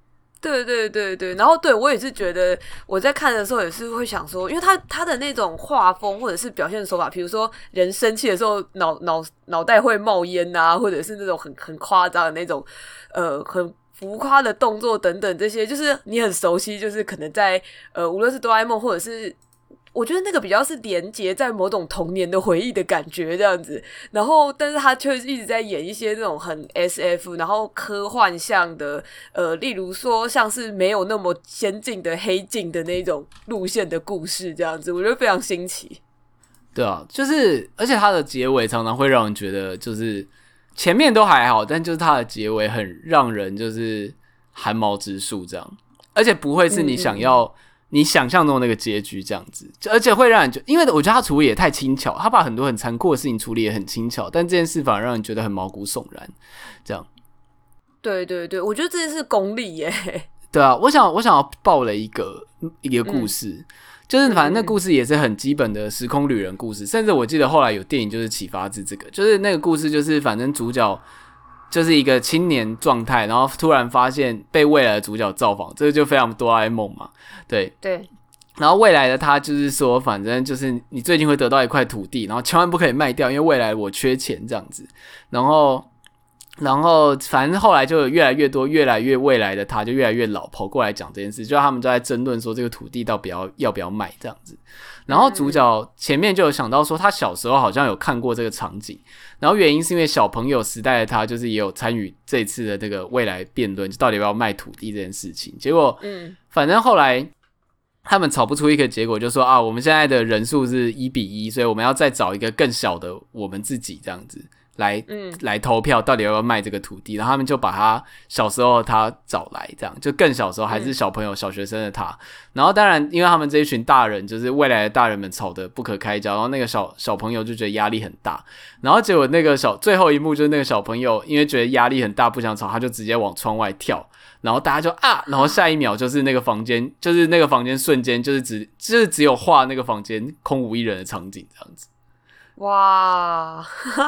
对对对对，然后对我也是觉得我在看的时候也是会想说，因为他他的那种画风或者是表现手法，比如说人生气的时候脑脑脑袋会冒烟啊，或者是那种很很夸张的那种呃很浮夸的动作等等，这些就是你很熟悉，就是可能在呃无论是哆啦 A 梦或者是。我觉得那个比较是连结在某种童年的回忆的感觉这样子，然后但是他却一直在演一些那种很 S F 然后科幻向的呃，例如说像是没有那么先进的黑镜的那种路线的故事这样子，我觉得非常新奇。 对啊，就是而且它的结尾常常会让人觉得就是前面都还好，但就是它的结尾很让人就是寒毛直竖这样，而且不会是你想要、嗯嗯你想象中的那个结局这样子，而且会让人觉得，因为我觉得他处理也太轻巧，他把很多很残酷的事情处理也很轻巧，但这件事反而让人觉得很毛骨悚然。这样， 对对对，我觉得这是功力耶。 对啊，我想我想要爆了一个一个故事，嗯、就是反正那故事也是很基本的时空旅人故事，甚至我记得后来有电影就是启发自这个，就是那个故事就是反正主角。就是一个青年状态，然后突然发现被未来的主角造访，这个就非常哆啦 A 梦嘛，对对。 然后未来的他就是说，反正就是你最近会得到一块土地，然后千万不可以卖掉，因为未来我缺钱这样子。然后，然后反正后来就有越来越多、越来越未来的他就越来越老，跑过来讲这件事，就他们就在争论说这个土地到底要要不要卖这样子。然后主角前面就有想到说，他小时候好像有看过这个场景，然后原因是因为小朋友时代的他，就是也有参与这一次的这个未来辩论，就到底要不要卖土地这件事情。结果，嗯，反正后来他们吵不出一个结果，就说啊，我们现在的人数是一比一，所以我们要再找一个更小的我们自己这样子。来、嗯、来投票到底要不要卖这个土地，然后他们就把他小时候他找来，这样就更小时候还是小朋友、嗯、小学生的他，然后当然因为他们这一群大人就是未来的大人们吵得不可开交，然后那个小小朋友就觉得压力很大，然后结果那个小最后一幕就是那个小朋友因为觉得压力很大不想吵，他就直接往窗外跳，然后大家就啊，然后下一秒就是那个房间就是那个房间瞬间就是只就是只有画那个房间空无一人的场景这样子。 哇，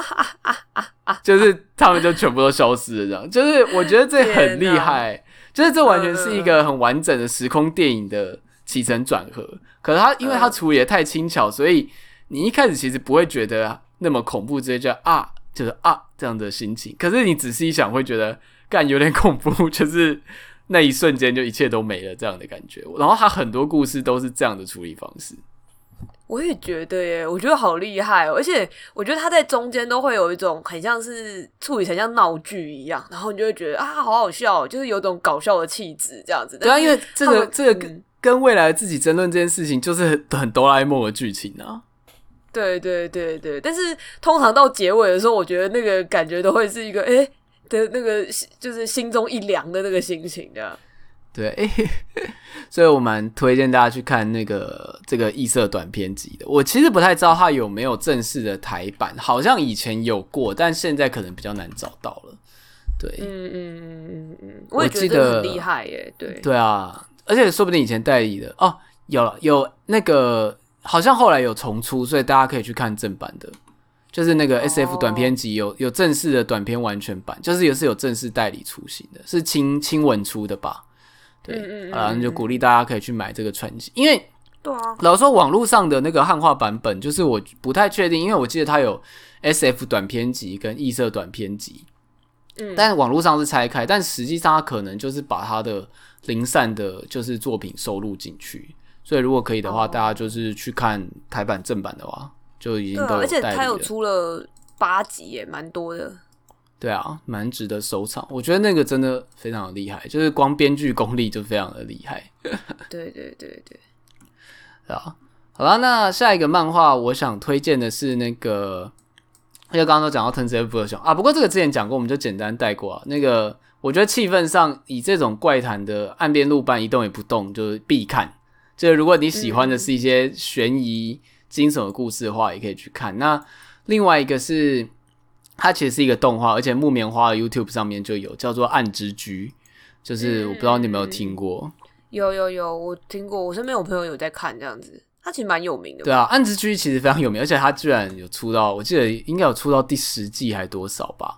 就是他们就全部都消失了，这样就是我觉得这很厉害，就是这完全是一个很完整的时空电影的起承转合。可是他因为他处理的太轻巧，所以你一开始其实不会觉得那么恐怖，直接就啊，就是啊这样的心情。可是你仔细一想，会觉得干有点恐怖，就是那一瞬间就一切都没了这样的感觉。然后他很多故事都是这样的处理方式。 我也觉得耶，我觉得好厉害哦！而且我觉得他在中间都会有一种很像是处理成像闹剧一样，然后你就会觉得啊，好好笑哦，就是有种搞笑的气质这样子。 对啊，因为这个这个跟跟未来自己争论这件事情，就是很很哆啦 A 梦的剧情啊。 对对对对，但是通常到结尾的时候，我觉得那个感觉都会是一个哎的那个，就是心中一凉的那个心情这样。 对，所以我蛮推荐大家去看那个这个异色短篇集的。我其实不太知道它有没有正式的台版，好像以前有过，但现在可能比较难找到了。对，嗯嗯嗯嗯嗯，我也觉得很厉害耶。对， 对啊，而且说不定以前代理的哦，有了有那个，好像后来有重出，所以大家可以去看正版的。就是那个 S F 短篇集有有正式的短篇完全版，就是也是有正式代理出行的，是青青文出的吧？对，嗯嗯啊，那就鼓励大家可以去买这个传奇，因为对啊， 老实说网络上的那个汉化版本，就是我不太确定，因为我记得它有 S F 短篇集跟异色短篇集，嗯，但网络上是拆开，但实际上它可能就是把它的零散的，就是作品收录进去，所以如果可以的话，哦、大家就是去看台版正版的话，就已经都有代理了，而且它有出了八集耶，蛮多的。 对啊，蛮值得收藏。我觉得那个真的非常的厉害，就是光编剧功力就非常的厉害。 对对对对， 啊，好啦，那下一个漫画我想推荐的是那个，因为刚刚都讲到 Turns Evolution 啊，不过这个之前讲过，我们就简单带过啊。那个我觉得气氛上以这种怪谈的岸边路伴一动也不动，就是必看。就是如果你喜欢的是一些悬疑、惊悚的故事的话，也可以去看。那另外一个是。它其实是一个动画，而且木棉花的 YouTube 上面就有，叫做《暗之居》，就是我不知道你有没有听过。 嗯、有有有，我听过，我身边有朋友有在看这样子，它其实蛮有名的。 对啊，《暗之居》其实非常有名，而且它居然有出到，我记得应该有出到第十季还多少吧？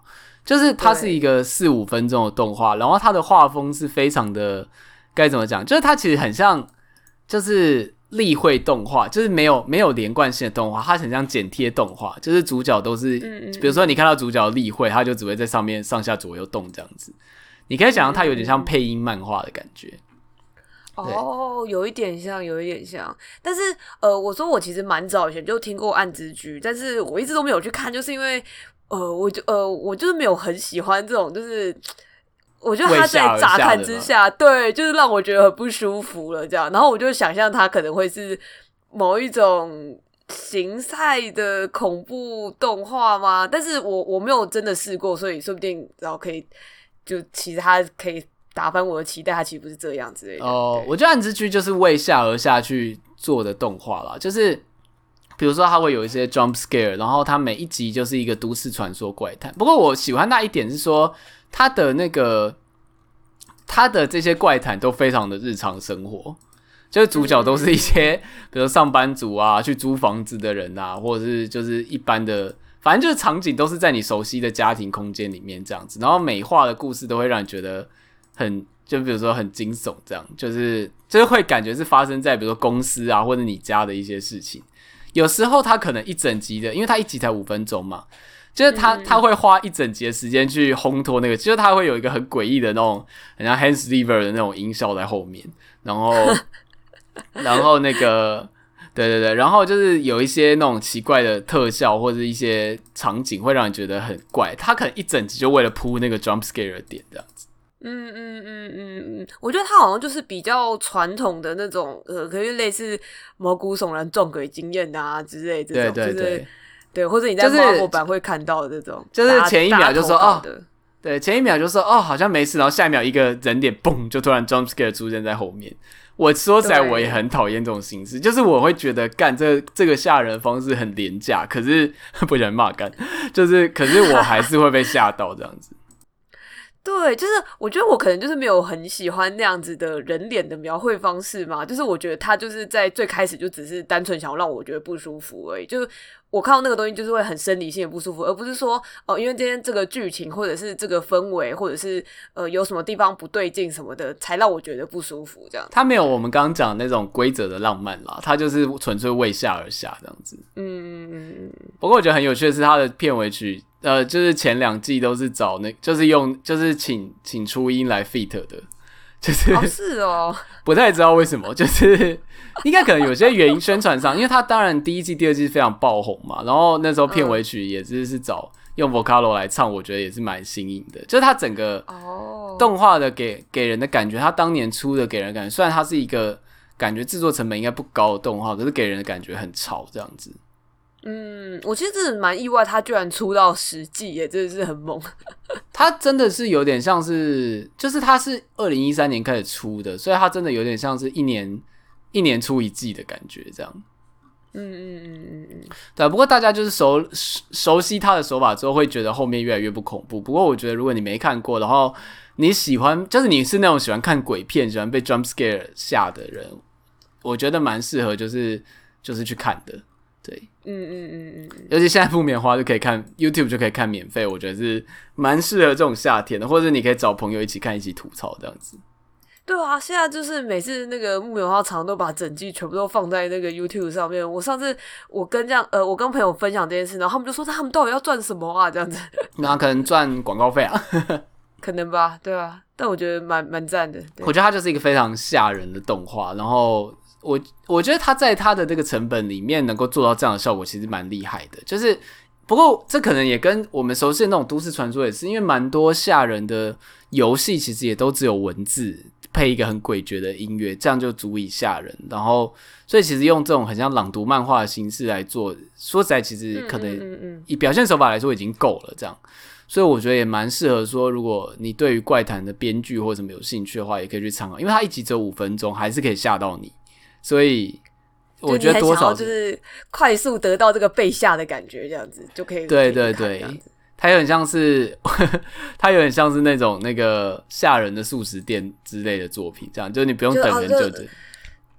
就是它是一个四五分钟的动画，然后它的画风是非常的该怎么讲，就是它其实很像就是例会动画，就是没有没有连贯性的动画，它很像剪贴动画，就是主角都是，比如说你看到主角例会，他就只会在上面上下左右动这样子，你可以想象它有点像配音漫画的感觉。 哦，有一点像，有一点像，但是呃，我说我其实蛮早以前就听过暗之居，但是我一直都没有去看，就是因为呃，我就呃，我就是没有很喜欢这种，就是我觉得他在乍看之下，对，就是让我觉得很不舒服了，这样，然后我就想象他可能会是某一种形态的恐怖动画吗？但是我我没有真的试过，所以说不定然后可以就其实他可以打翻我的期待，他其实不是这样之类的。 哦，我觉得暗之居就是为下而下去做的动画啦，就是比如说它会有一些 jump scare， 然后它每一集就是一个都市传说怪谈。不过我喜欢那一点是说，它的那个它的这些怪谈都非常的日常生活，就是主角都是一些比如上班族啊，去租房子的人啊，或者是就是一般的。反正就是场景都是在你熟悉的家庭空间里面这样子，然后美化的故事都会让你觉得很，就比如说很惊悚这样，就是就是会感觉是发生在比如说公司啊或者你家的一些事情。有时候他可能一整集的，因为他一集才五分钟嘛，就是他他会花一整集的时间去烘托那个，就是他会有一个很诡异的那种，很像 Hans Zimmer 的那种音效在后面，然后然后那个。对对对，然后就是有一些那种奇怪的特效或者一些场景会让你觉得很怪，他可能一整集就为了铺那个 jump scare 的点这样子。 嗯嗯嗯嗯嗯，我觉得他好像就是比较传统的那种，呃，可能类似毛骨悚然撞鬼经验啊之类这种， 对对对， 就是对，或者你在 Marvel 版会看到的这种， 就是前一秒就说哦， 的对，前一秒就说哦好像没事，然后下一秒一个人脸嘣就突然 jump scare 出现在后面。我说起来我也很讨厌这种形式，就是我会觉得干这这个吓人的方式很廉价，可是不想骂干，就是可是我还是会被吓到这样子。 对，就是我觉得我可能就是没有很喜欢那样子的人脸的描绘方式嘛，就是我觉得他就是在最开始就只是单纯想要让我觉得不舒服而已，就是我看到那个东西就是会很生理性的不舒服，而不是说哦、呃，因为今天这个剧情或者是这个氛围或者是呃有什么地方不对劲什么的，才让我觉得不舒服这样。 他没有我们刚刚讲的那种规则的浪漫啦，他就是纯粹为下而下这样子。 嗯嗯嗯。 不过我觉得很有趣的是他的片尾曲。呃，就是前两季都是找那，就是用，就是请请初音来 feat 的，就是哦是哦， 不太知道为什么，就是应该可能有些原因，宣传上，因为他当然第一季、第二季非常爆红嘛，然后那时候片尾曲也是是找用 Vocalo 来唱，我觉得也是蛮新颖的，就是他整个动画的给给人的感觉，他当年出的给人的感觉，虽然它是一个感觉制作成本应该不高的动画，可是给人的感觉很潮这样子。 嗯，我其实真的蛮意外，他居然出到十季耶，真的是很猛。 他真的是有点像是，就是他是二零一三年开始出的，所以他真的有点像是一年一年出一季的感觉，这样。 嗯嗯嗯嗯嗯。 对，不过大家就是熟熟悉他的手法之后，会觉得后面越来越不恐怖。不过我觉得，如果你没看过，然后你喜欢，就是你是那种喜欢看鬼片、喜欢被 jump scare 吓的人，我觉得蛮适合，就是就是去看的。对， 嗯嗯嗯嗯， 尤其现在不棉花就可以看 YouTube 就可以看免费，我觉得是蛮适合这种夏天的，或者你可以找朋友一起看，一起吐槽这样子。 对啊，现在就是每次那个木棉花常都把整季全部都放在那个 YouTube 上面。我上次我跟这样呃，我跟朋友分享这件事，然后他们就说他们到底要赚什么啊？这样子， 那可能赚广告费啊， 可能吧，对啊。但我觉得蛮蛮赞的。 我觉得它就是一个非常吓人的动画，然后。我我觉得他在他的这个成本里面能够做到这样的效果，其实蛮厉害的。就是不过这可能也跟我们熟悉的那种都市传说也是，因为蛮多吓人的游戏其实也都只有文字配一个很诡谲的音乐，这样就足以吓人。然后所以其实用这种很像朗读漫画的形式来做，说实在其实可能以表现手法来说已经够了这样。所以我觉得也蛮适合说，如果你对于怪谈的编剧或什么有兴趣的话，也可以去参考，因为它一集只有五分钟，还是可以吓到你。所以我觉得多少就是快速得到这个被吓的感觉，这样子就可以。 对对对，它有点像是，它有点像是那种那个吓人的速食店之类的作品，这样就是你不用等很久的。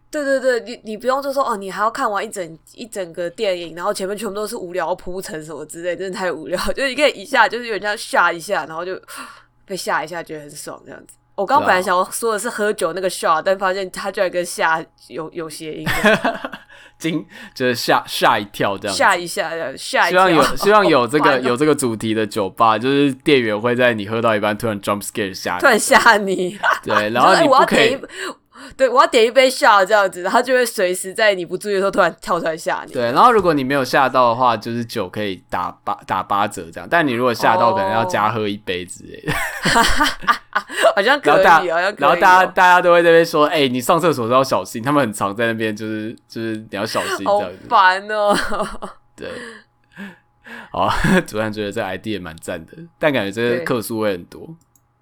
对对对，你你不用就说哦，你还要看完一整一整个电影，然后前面全部都是无聊铺陈什么之类，真的太无聊。就是你可以一下就是有点像吓一下，然后就被吓一下，觉得很爽这样子。我刚本来想要说的是喝酒那个 shot， 但发现他居然跟吓有有谐音， 惊就是吓吓一跳这样子， 吓一下，吓一跳。 希望有希望有这个、 哦、 有这个主题的酒吧，就是店员会在你喝到一半突然 jump scare 吓你， 突然吓你， 对，然后你不可以。 对，我要点一杯下这样子，然后就会随时在你不注意的时候突然跳出来吓你。 对，然后如果你没有吓到的话，就是酒可以打八打八折这样。但你如果吓到，可能要加喝一杯之类的。 好像可以， 然后好像可以。 然后大家大家都会在那边说：“哎、欸，你上厕所都要小心。”他们很常在那边，就是就是你要小心这样子。 好烦哦。 对，好，主任觉得这 idea 蛮赞的，但感觉这个客数会很多。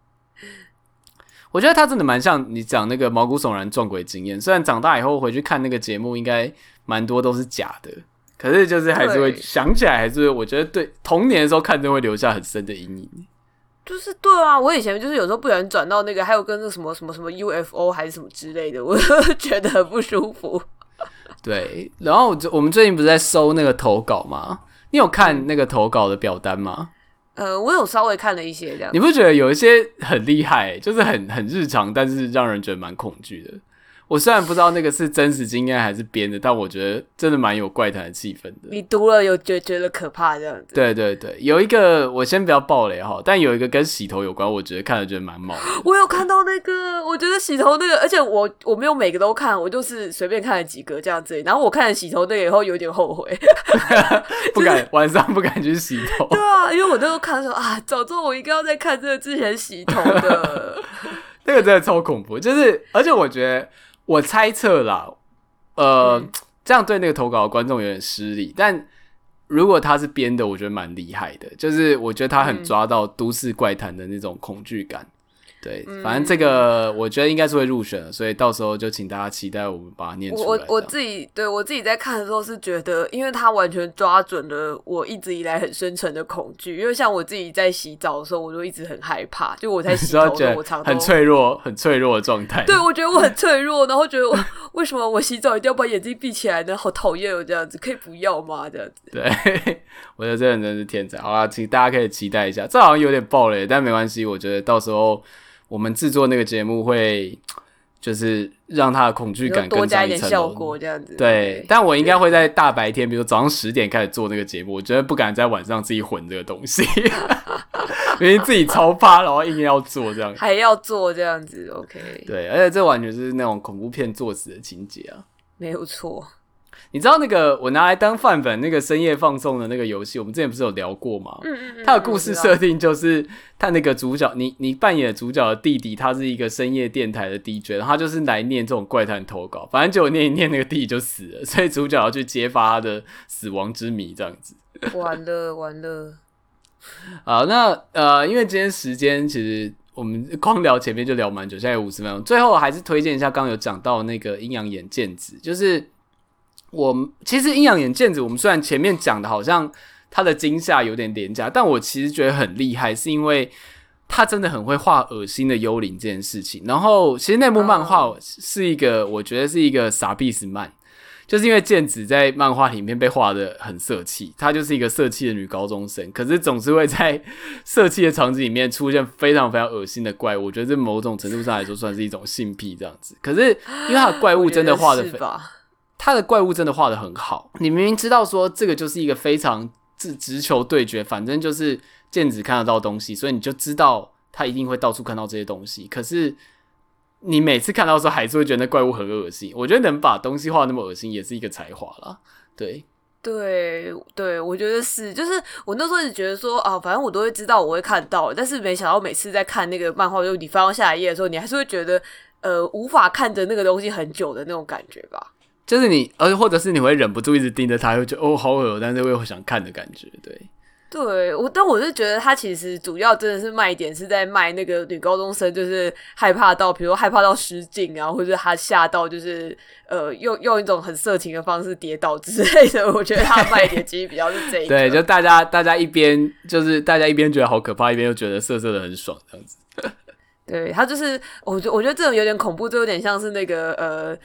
我觉得他真的蛮像你讲那个毛骨悚然撞鬼经验，虽然长大以后回去看那个节目，应该蛮多都是假的，可是就是还是会想起来，还是我觉得对童年的时候看，真会留下很深的阴影。 就是对啊，我以前就是有时候不小心转到那个，还有跟那什么什么什么 U F O 还是什么之类的，我就觉得很不舒服。 对，然后我们最近不是在收那个投稿吗？你有看那个投稿的表单吗？ 呃，我有稍微看了一些这样。 你不觉得有一些很厉害，就是很很日常，但是让人觉得蛮恐惧的？我虽然不知道那个是真实经验还是编的，但我觉得真的蛮有怪谈的气氛的。 你读了有觉觉得可怕这样子？ 对对对，有一个我先不要爆雷哈，但有一个跟洗头有关，我觉得看了觉得蛮毛的。 我有看到那个，我觉得洗头那个，而且我我没有每个都看，我就是随便看了几个这样子。然后我看了洗头那个以后有点后悔， 不敢、就是、晚上不敢去洗头。 对啊，因为我那时候看说啊，早知道我应该要在看这个之前洗头的。 那个真的超恐怖，就是而且我觉得。我猜测啦，呃、嗯，这样对那个投稿的观众有点失礼，但如果他是编的，我觉得蛮厉害的，就是我觉得他很抓到都市怪谈的那种恐惧感。对，反正这个我觉得应该是会入选的，所以到时候就请大家期待我们把它念出来。 我我自己对我自己在看的时候是觉得，因为他完全抓准了我一直以来很深沉的恐惧。因为像我自己在洗澡的时候，我就一直很害怕，就我在洗头的时候，我常常很脆弱、很脆弱的状态。 对，我觉得我很脆弱，然后觉得我为什么我洗澡一定要把眼睛闭起来呢？好讨厌哦，这样子可以不要吗？这样子。 对，我觉得这人真是天才。好啦，请大家可以期待一下，这好像有点爆雷，但没关系，我觉得到时候。我们制作那个节目会就是让他的恐惧感更上一层楼，多加一点效果这样子。 对，但我应该会在大白天，比如早上十点开始做那个节目，我觉得不敢在晚上自己混这个东西，因为自己超怕，然后硬要做这样， 还要做这样子 ，OK。 对，而且这完全是那种恐怖片作死的情节啊， 没有错。 你知道那个我拿来当范本那个深夜放送的那个游戏，我们之前不是有聊过吗？嗯嗯嗯。它的故事设定就是他那个主角，你你扮演的主角的弟弟，他是一个深夜电台的 D J， 然后他就是来念这种怪谈投稿，反正结果念一念那个弟弟就死了，所以主角要去揭发他的死亡之谜，这样子。 完了完了。 好，那呃，因为今天时间其实我们光聊前面就聊蛮久，现在有五十分钟，最后还是推荐一下，刚刚有讲到那个阴阳眼剑子，就是。我其实阴阳眼剑子，我们虽然前面讲的好像他的惊吓有点廉价，但我其实觉得很厉害，是因为他真的很会画恶心的幽灵这件事情。然后其实那部漫画是一个， oh. 我觉得是一个傻逼死漫，就是因为剑子在漫画里面被画的很色气，她就是一个色气的女高中生，可是总是会在色气的场景里面出现非常非常恶心的怪物。我觉得这某种程度上来说算是一种性癖这样子。可是因为他的怪物真的画的非他的怪物真的画得很好，你明明知道说这个就是一个非常直球对决，反正就是剑子看得到东西，所以你就知道他一定会到处看到这些东西。可是你每次看到的时候，还是会觉得那怪物很恶心。我觉得能把东西画那么恶心，也是一个才华啦。对。 对对，我觉得是，就是我那时候一直觉得说啊，反正我都会知道，我会看到，但是没想到每次在看那个漫画，就你翻到下一页的时候，你还是会觉得呃无法看着那个东西很久的那种感觉吧。 就是你，而或者是你会忍不住一直盯着它，会觉得哦好恶，但是又想看的感觉，对。 对，我但我是觉得他其实主要真的是卖点是在卖那个女高中生，就是害怕到，比如害怕到失禁啊，或者他吓到，就是呃用用一种很色情的方式跌倒之类的。我觉得他的卖点其实比较是这一个。 对，就大家大家一边就是大家一边觉得好可怕，一边又觉得色色的很爽这样子。 对，他就是我觉我觉得这种有点恐怖，就有点像是那个呃。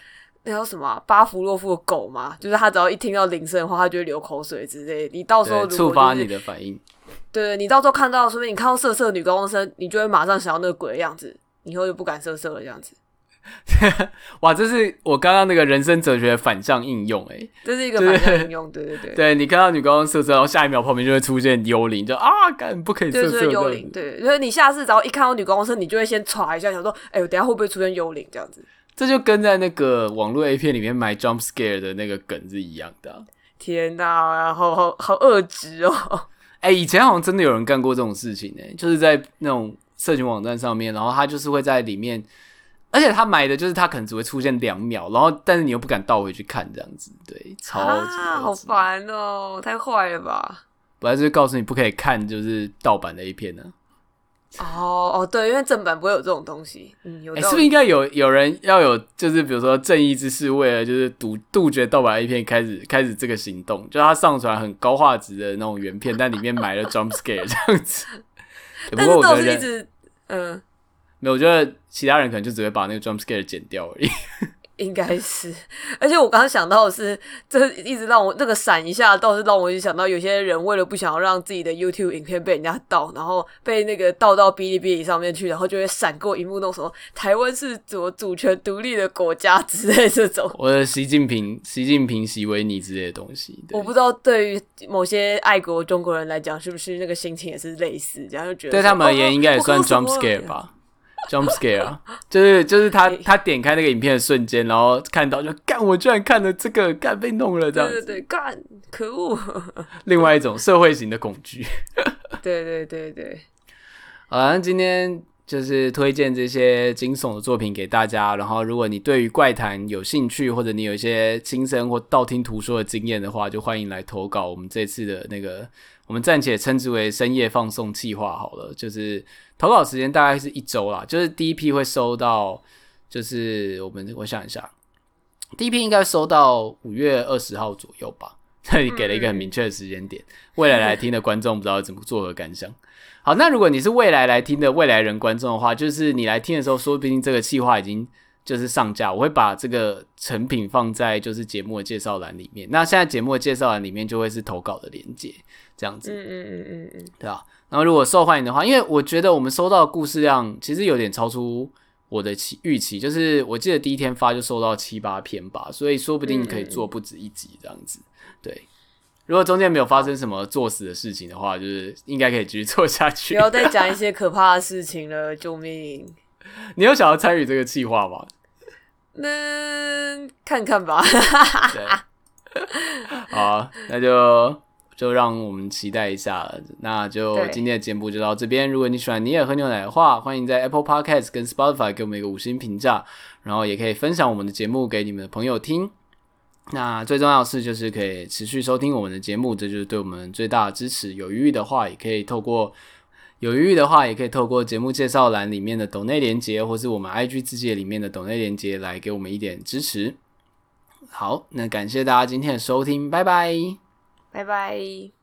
那叫什么、啊、巴甫洛夫的狗嘛，就是他只要一听到铃声的话，他就会流口水之类的。你到时候如果、就是、 触发你的反应， 对，你到时候看到，说不定你看到色色的女高中生，你就会马上想到那个鬼的样子，以后就不敢色色了这样子。 哇，这是我刚刚那个人生哲学的反向应用哎、欸， 这是一个反向应用，对对对。 对，你看到女高中色色，然后下一秒旁边就会出现幽灵，就啊，干不可以色色就是幽灵，对，所以你下次只要一看到女高中生，你就会先歘一下，想说，哎、欸，我等一下会不会出现幽灵这样子？ 这就跟在那个网络 A 片里面买 jump scare 的那个梗是一样的、啊。 天哪，好好好恶质哦！ 哎、欸，以前好像真的有人干过这种事情哎、欸，就是在那种社群网站上面，然后他就是会在里面。而且他买的就是他可能只会出现两秒，然后但是你又不敢倒回去看这样子，对，超级啊，好烦哦，太坏了吧！ 本来就是告诉你不可以看就是盗版的 A 片呢、 啊。哦哦，对，因为正版不会有这种东西。嗯，有、欸。 是不是应该有有人要有就是比如说正义之士为了就是杜杜绝盗版 A 片开始开始这个行动，就他上传很高画质的那种原片，但里面买了 jump scare 这样子。 欸、但是都是一直嗯。 没有，我觉得其他人可能就只会把那个 jump scare 剪掉而已。 应该是，而且我刚刚想到的是，这一直让我那个闪一下，倒是让我一直想到有些人为了不想要让自己的 YouTube 影片被人家盗，然后被那个盗到哔哩哔哩上面去，然后就会闪过荧幕那种什么台湾是怎么主权独立的国家之类这种。 我的习近平、习近平、习维尼之类的东西， 我不知道对于某些爱国中国人来讲，是不是那个心情也是类似，这样就觉得对他们而言应该也算 jump scare 吧。jump scare 啊，就是就是他他点开那个影片的瞬间，然后看到就干，我居然看了这个，干被弄了这样子， 对对对，干，可恶！ 另外一种社会型的恐惧。 对对对对， 好啦，那今天就是推荐这些惊悚的作品给大家，然后如果你对于怪谈有兴趣，或者你有一些亲身或道听途说的经验的话，就欢迎来投稿我们这次的那个，我们暂且称之为深夜放送企划好了，就是投稿时间大概是一周啦，就是第一批会收到，就是我们我想一下，第一批应该收到五月二十号左右吧，这里给了一个很明确的时间点，未来来听的观众不知道怎么作何感想。好，那如果你是未来来听的未来人观众的话，就是你来听的时候，说不定这个企划已经就是上架，我会把这个成品放在就是节目的介绍栏里面。那现在节目的介绍栏里面就会是投稿的连结，这样子。 嗯嗯嗯嗯嗯， 对啊。然后如果受欢迎的话，因为我觉得我们收到的故事量其实有点超出我的预期，就是我记得第一天发就收到七八篇吧，所以说不定可以做不止一集这样子。对。如果中间没有发生什么作死的事情的话，就是应该可以继续做下去。 不要再讲一些可怕的事情了，救命！ 你有想要参与这个企划吗？ 那看看吧。 对，好，那就就让我们期待一下了。那就今天的节目就到这边。如果你喜欢你也喝牛奶的话，欢迎在 Apple Podcast 跟 Spotify 给我们一个五星评价，然后也可以分享我们的节目给你们的朋友听。那最重要的是就是可以持续收听我们的节目，这就是对我们最大的支持。有余裕的话也可以透过有余裕的话也可以透过节目介绍栏里面的抖内连结，或是我们 I G 自介里面的抖内连结来给我们一点支持。好，那感谢大家今天的收听，拜拜， 拜拜。